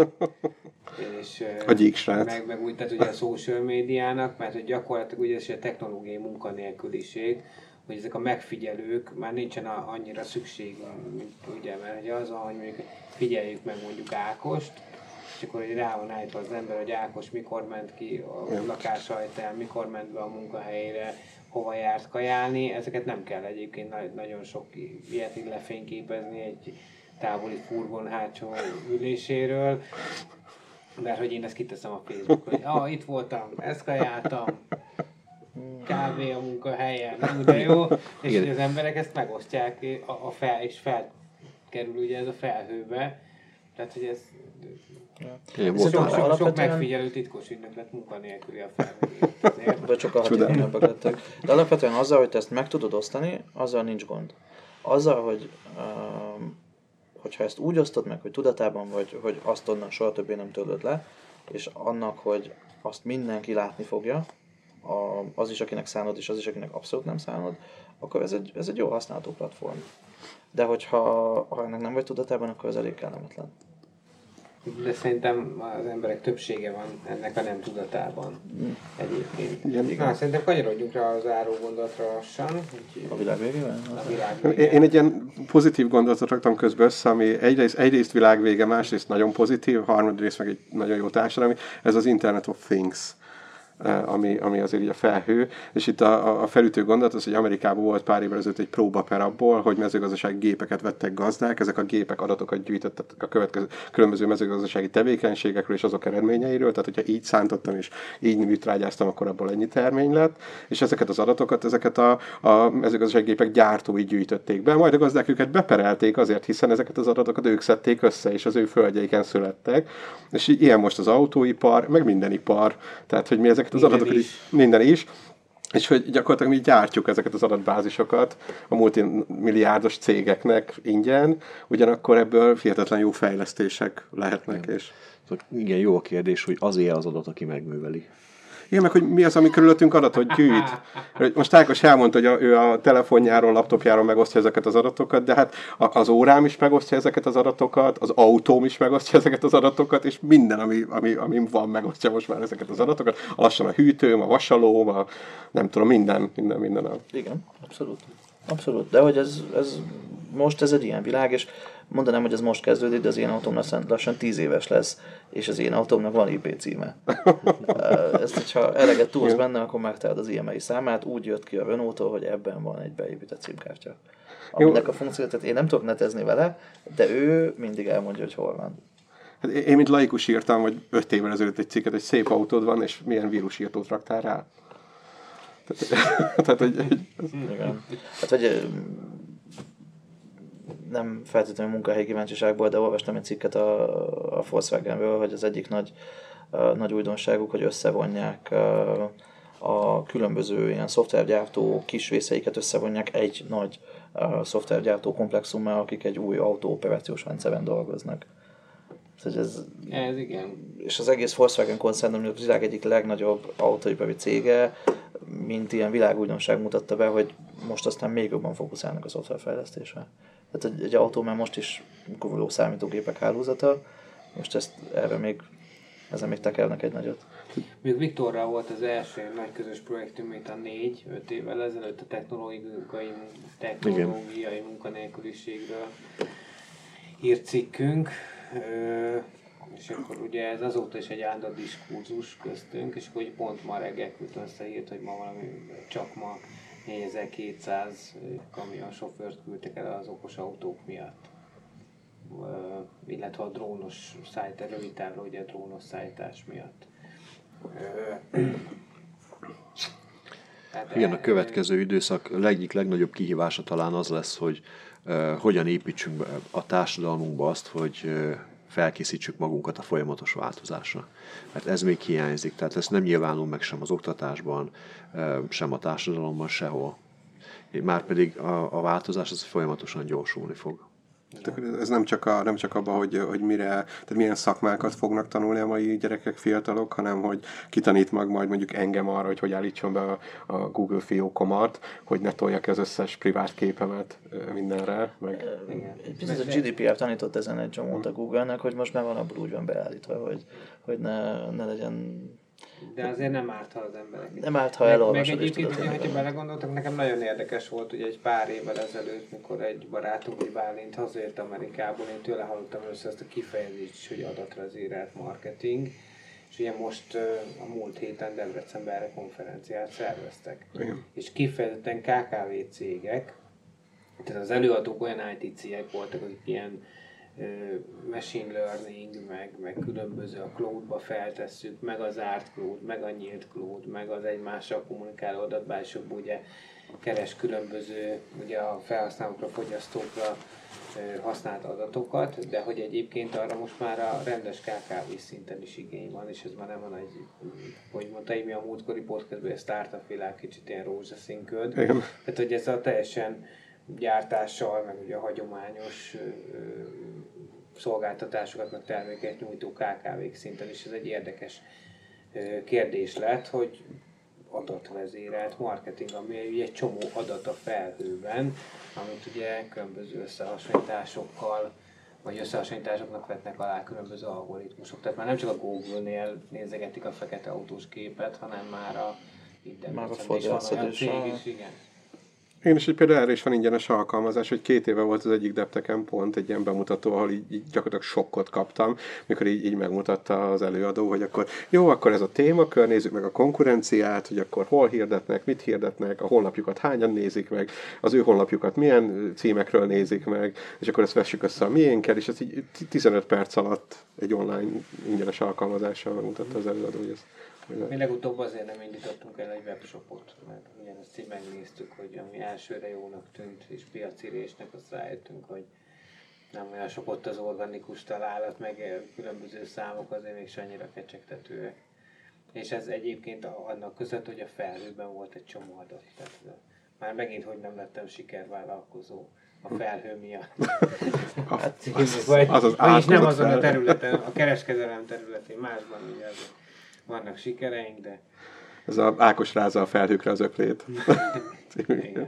és a gyíksrác. Meg, meg úgy, tehát ugye a social médiának, mert hogy gyakorlatilag ugye ez a technológiai munkanélküliség, hogy ezek a megfigyelők már nincsen a, annyira szükség, mint ugye, mert ugye az, hogy mondjuk figyeljük meg mondjuk Ákost, és akkor hogy rá van állítva az ember, hogy Ákos mikor ment ki a lakásajtán, mikor ment be a munkahelyére, hova járt kajálni, ezeket nem kell egyébként nagyon sok ilyet így lefényképezni egy távoli furgon hátsó üléséről, mert hogy én ezt kiteszem a Facebookra, hogy ah, itt voltam, ezt kajáltam, kávé a munkahelyen, de jó, és az emberek ezt megosztják, a, a fel, és felkerül ugye ez a felhőbe, tehát hogy ez Igen, sok, sok, sok alapvetően... megfigyelő titkos ügynöklet munkanélküli a felhőben. Vagy sokkal hatékonyabbak lettek. De alapvetően azzal, hogy te ezt meg tudod osztani, azzal nincs gond. Azzal, hogy um, hogyha ezt úgy osztod meg, hogy tudatában vagy, hogy azt onnan soha többé nem tölöd le, és annak, hogy azt mindenki látni fogja, a, az is, akinek szánod, és az is, akinek abszolút nem szánod, akkor ez egy, ez egy jó használható platform. De hogyha ha ennek nem vagy tudatában, akkor ez elég kellemetlen. De szerintem az emberek többsége van ennek a nem tudatában egyébként. Igen. Na, szerintem kanyarodjunk rá az záró gondolatra lassan. A világ végében? A világ Én, végén. én egy ilyen pozitív gondolatot raktam közbe össze, ami egyrészt, egyrészt világvége, másrészt nagyon pozitív, harmadrészt meg egy nagyon jó társadalmi. Ez az Internet of Things, ami, ami azért így a felhő. És itt a, a felütő gondolat az, hogy Amerikában volt pár évvel ezelőtt egy próbaper abból, hogy mezőgazdasági gépeket vettek gazdák, ezek a gépek adatokat gyűjtöttek a következő különböző mezőgazdasági tevékenységekről és azok eredményeiről, tehát hogyha így szántottam és így műtrágyáztam, akkor abból ennyi termény lett, és ezeket az adatokat, ezeket a, a mezőgazdasági gépek gyártói gyűjtötték be, majd a gazdák őket beperelték azért, hiszen ezeket az adatokat ők szedték össze, és az ő földjeiken születtek, és ilyen most az autóipar, meg minden ipar, tehát hogy mi ezeket az Minden adatokat is. is, minden is, és hogy gyakorlatilag mi gyártjuk ezeket az adatbázisokat a multimilliárdos cégeknek ingyen, ugyanakkor ebből hihetetlen jó fejlesztések lehetnek. Igen. És... Igen, jó a kérdés, hogy azért az adat, aki megműveli. Igen, meg hogy mi az, ami körülöttünk adatot gyűjt. Most Ákos elmondta, hogy a, ő a telefonjáról, laptopjáról megosztja ezeket az adatokat, de hát az órám is megosztja ezeket az adatokat, az autóm is megosztja ezeket az adatokat, és minden, ami, ami, ami van, megosztja most már ezeket az adatokat. Lassan a hűtőm, a vasalóm, a nem tudom, minden, minden, minden. A... Igen, abszolút. Abszolút. De hogy ez, ez most ez egy ilyen világ, és mondanám, hogy ez most kezdődik, de az én autóm lassan, lassan tíz éves lesz, és az én autómnak van i pé címe. Ezt, hogyha eleget túlsz benne, akkor megtalálod az i em e i számát, úgy jött ki a Renault-tól, hogy ebben van egy beépített címkártya. Aminek a funkciót, tehát én nem tudok netezni vele, de ő mindig elmondja, hogy hol van. Hát én, mint laikus írtam, hogy öt évvel ezelőtt egy cikket, egy szép autód van, és milyen vírusírtót raktál rá. Tehát, tehát hogy... Igen. Hát, hogy nem feltétlenül munkahelyi kíváncsiságból, de olvastam egy cikket a, a Volkswagenről, hogy az egyik nagy, uh, nagy újdonságuk, hogy összevonják uh, a különböző ilyen szoftvergyártó kis részeiket összevonják egy nagy uh, szoftvergyártó komplexummá, akik egy új autó operációs rendszeren dolgoznak. Ez, ez igen. És az egész Volkswagen koncern, ami a világ egyik legnagyobb autóipari cége, mint ilyen világújdonság mutatta be, hogy most aztán még jobban fókuszálnak a szoftverfejlesztésre. Tehát egy, egy autó már most is guruló számítógépek hálózata, most ezt erre még, ezen még tekernek egy nagyot. Még Viktorral volt az első nagy közös projektünk, mint a négy, öt évvel ezelőtt a technológiai, technológiai munkanélküliségről írt cikkünk. Ö, és akkor ugye ez azóta is egy állandó diskurzus köztünk, és akkor pont ma reggel küldtem összeírt, hogy ma valami csak ma négyezer-kétszáz kamion sofőrt küldtek el az okos autók miatt. Ö, illetve a drónos szállítás, rövid távra ugye a drónos szállítás miatt. Ö, hát igen, a következő időszak egyik legnagyobb kihívása talán az lesz, hogy uh, hogyan építsünk a társadalmunkba azt, hogy uh, felkészítsük magunkat a folyamatos változásra. Mert ez még hiányzik, tehát ez nem nyilvánul meg sem az oktatásban, sem a társadalomban, sehol. Márpedig a, a változás az folyamatosan gyorsulni fog. Tehát ez nem csak, a, nem csak abban, hogy, hogy mire, tehát milyen szakmákat fognak tanulni a mai gyerekek, fiatalok, hanem hogy kitanít meg majd mondjuk engem arra, hogy hogy állítson be a, a Google fiókomat, hogy ne toljak az összes privát képemet mindenre. Meg... Egy picit a gé dé pé er tanított ezen egy csomót a Google-nek, hogy most már van abból úgy van beállítva, hogy, hogy ne, ne legyen... De azért nem árt, ha az emberek. Nem árt, ha elolvasod. Meg egyébként, ugye, hogyha belegondoltak, nekem nagyon érdekes volt, ugye egy pár évvel ezelőtt, mikor egy barátom, hogy Bálint hazajött Amerikából, én tőle hallottam össze ezt a kifejezést is, hogy adatvezérelt marketing, és ugye most a múlt héten Debrecenben erre konferenciát szerveztek. Igen. És kifejezetten ká ká vé cégek, tehát az előadók olyan i té cégek voltak, akik ilyen machine learning, meg, meg különböző a cloudba feltesszük, meg az zárt cloud, meg a nyílt cloud, meg az egymással kommunikáló adatbázisokban ugye keres különböző ugye a felhasználókra, fogyasztókra használt adatokat, de hogy egyébként arra most már a rendes ká ká vé szinten is igény van, és ez már nem van egy, hogy mondta Imi a múltkori podcastban, a startup világ kicsit ilyen rózsaszín köd. Tehát, hogy ez a teljesen gyártással, meg ugye a hagyományos ö, szolgáltatásokat, meg terméket nyújtó ká ká vék szinten is ez egy érdekes ö, kérdés lett, hogy adatvezérelt marketing, ami ugye egy csomó adat a felhőben, amit ugye különböző összehasonlításokkal, vagy összehasonlításoknak vetnek alá különböző algoritmusok. Tehát már nem csak a Google-nél nézegetik a fekete autós képet, hanem már a interneten is van olyan cég is, igen. Én is, hogy például erre is van ingyenes alkalmazás, hogy két éve volt az egyik Depteken pont egy ilyen bemutató, ahol így, így gyakorlatilag sokkot kaptam, mikor így, így megmutatta az előadó, hogy akkor jó, akkor ez a témakör, nézzük meg a konkurenciát, hogy akkor hol hirdetnek, mit hirdetnek, a honlapjukat hányan nézik meg, az ő honlapjukat milyen címekről nézik meg, és akkor ezt vessük össze a miénkkel, és ez így tizenöt perc alatt egy online ingyenes alkalmazással megmutatta az előadó, hogy ez mi legutóbb azért nem indítottunk el egy webshopot, mert ugyanezt így megnéztük, hogy ami elsőre jónak tűnt, és piacirésnek, azt rájöttünk, hogy nem olyan sok ott az organikus találat, meg különböző számok azért még annyira kecsegtetőek. És ez egyébként annak között, hogy a felhőben volt egy csomó adat. Tehát már megint, hogy nem lettem sikervállalkozó a felhő miatt. Hát, az, vagy, az az vagyis nem azon felhő. A területen, a kereskedelem területén, másban ugye az vannak sikereink, de... Ez a Ákos rázza a felhőkre az öklét. Igen.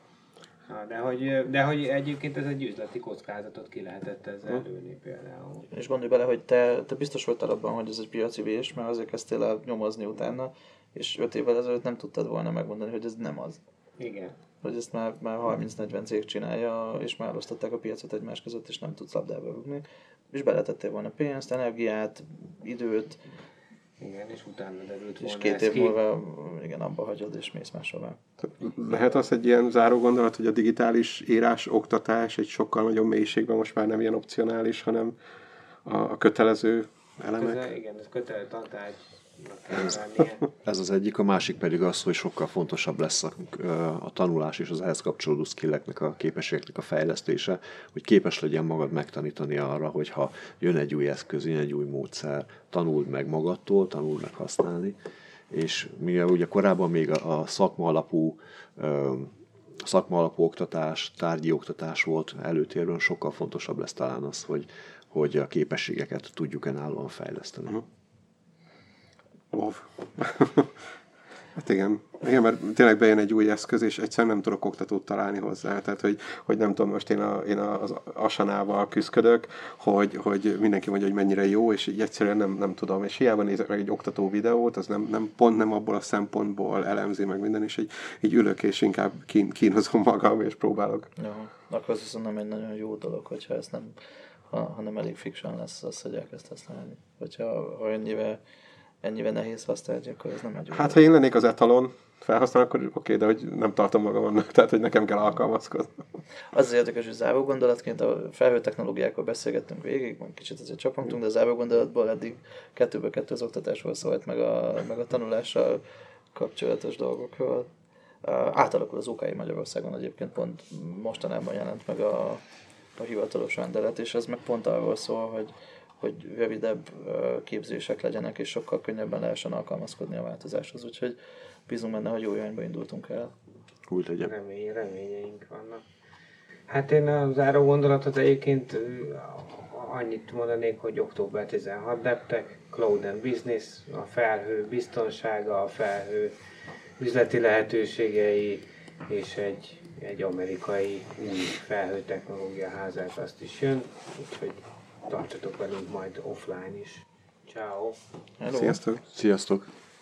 Ha, de, hogy, de hogy egyébként ez egy üzleti kockázatot ki lehetett ezzel lőni például. És gondolj bele, hogy te, te biztos voltál abban, hogy ez egy piaci vés, mert azért kezdtél el nyomozni utána, és öt évvel ezelőtt nem tudtad volna megmondani, hogy ez nem az. Igen. Hogy ezt már, már harminc-negyven cég csinálja, és már elosztották a piacot egymás között, és nem tudsz labdába rúgni. És beletettél volna pénzt, energiát, időt. Igen, és utána derült volna. És két év múlva igen, abba hagyod, és mész máshová. Lehet az egy ilyen záró gondolat, hogy a digitális írás, oktatás egy sokkal nagyobb mélységben most már nem ilyen opcionális, hanem a, a kötelező elemek? Ez, igen, ez kötelező tantárgy. Ez, ez az egyik, a másik pedig az, hogy sokkal fontosabb lesz a, a tanulás és az ehhez kapcsolódó skilleknek, a képességeknek a fejlesztése, hogy képes legyen magad megtanítani arra, hogy ha jön egy új eszköz, jön egy új módszer, tanuld meg magadtól, tanuld meg használni, és mivel ugye korábban még a, a szakma alapú szakma alapú oktatás, tárgyi oktatás volt előtérben, sokkal fontosabb lesz talán az, hogy, hogy a képességeket tudjuk önállóan fejleszteni. Uh-huh. Wow. Hát igen. igen, mert tényleg bejön egy új eszköz, és egyszerűen nem tudok oktatót találni hozzá. Tehát, hogy, hogy nem tudom, most én, a, én az Asanával küzdök, hogy, hogy mindenki mondja, hogy mennyire jó, és így egyszerűen nem, nem tudom. És hiába nézek meg egy oktató videót, az nem, nem pont nem abból a szempontból elemzi meg minden, és így, így ülök, és inkább kín, kínozom magam, és próbálok. Ja, akkor az viszont nem egy nagyon jó dolog, hogyha ez nem, ha, ha nem elég fiction lesz az, hogy elkezd használni. Hogyha ha ennyivel ennyivel nehéz használni, akkor ez nem egy jó. Hát, ha én lennék az etalon felhasználó, akkor oké, de hogy nem tartom magam annak, tehát, hogy nekem kell alkalmazkodni. Az az érdekes, hogy záró gondolatként a felhő technológiákról beszélgettünk végig, kicsit azért csapongtunk, de a záró gondolatból eddig kettőből kettő az oktatásról szólt, meg a, meg a tanulással kapcsolatos dolgokról. Átalakul az o ká i Magyarországon egyébként, pont mostanában jelent meg a, a hivatalos rendelet, és ez meg pont arról szól, hogy hogy rövidebb képzések legyenek, és sokkal könnyebben lehessen alkalmazkodni a változáshoz. Úgyhogy bízunk benne, hogy jó irányba indultunk el. Úgy legyen. Remény, reményeink vannak. Hát én a záró gondolatot egyébként annyit mondanék, hogy október tizenhatodika deptek, Cloud and Business, a felhő biztonsága, a felhő üzleti lehetőségei, és egy, egy amerikai új felhő technológia házát azt is jön, úgyhogy tartsatok velünk majd offline is. Ciao. Sziasztok! Sziasztok!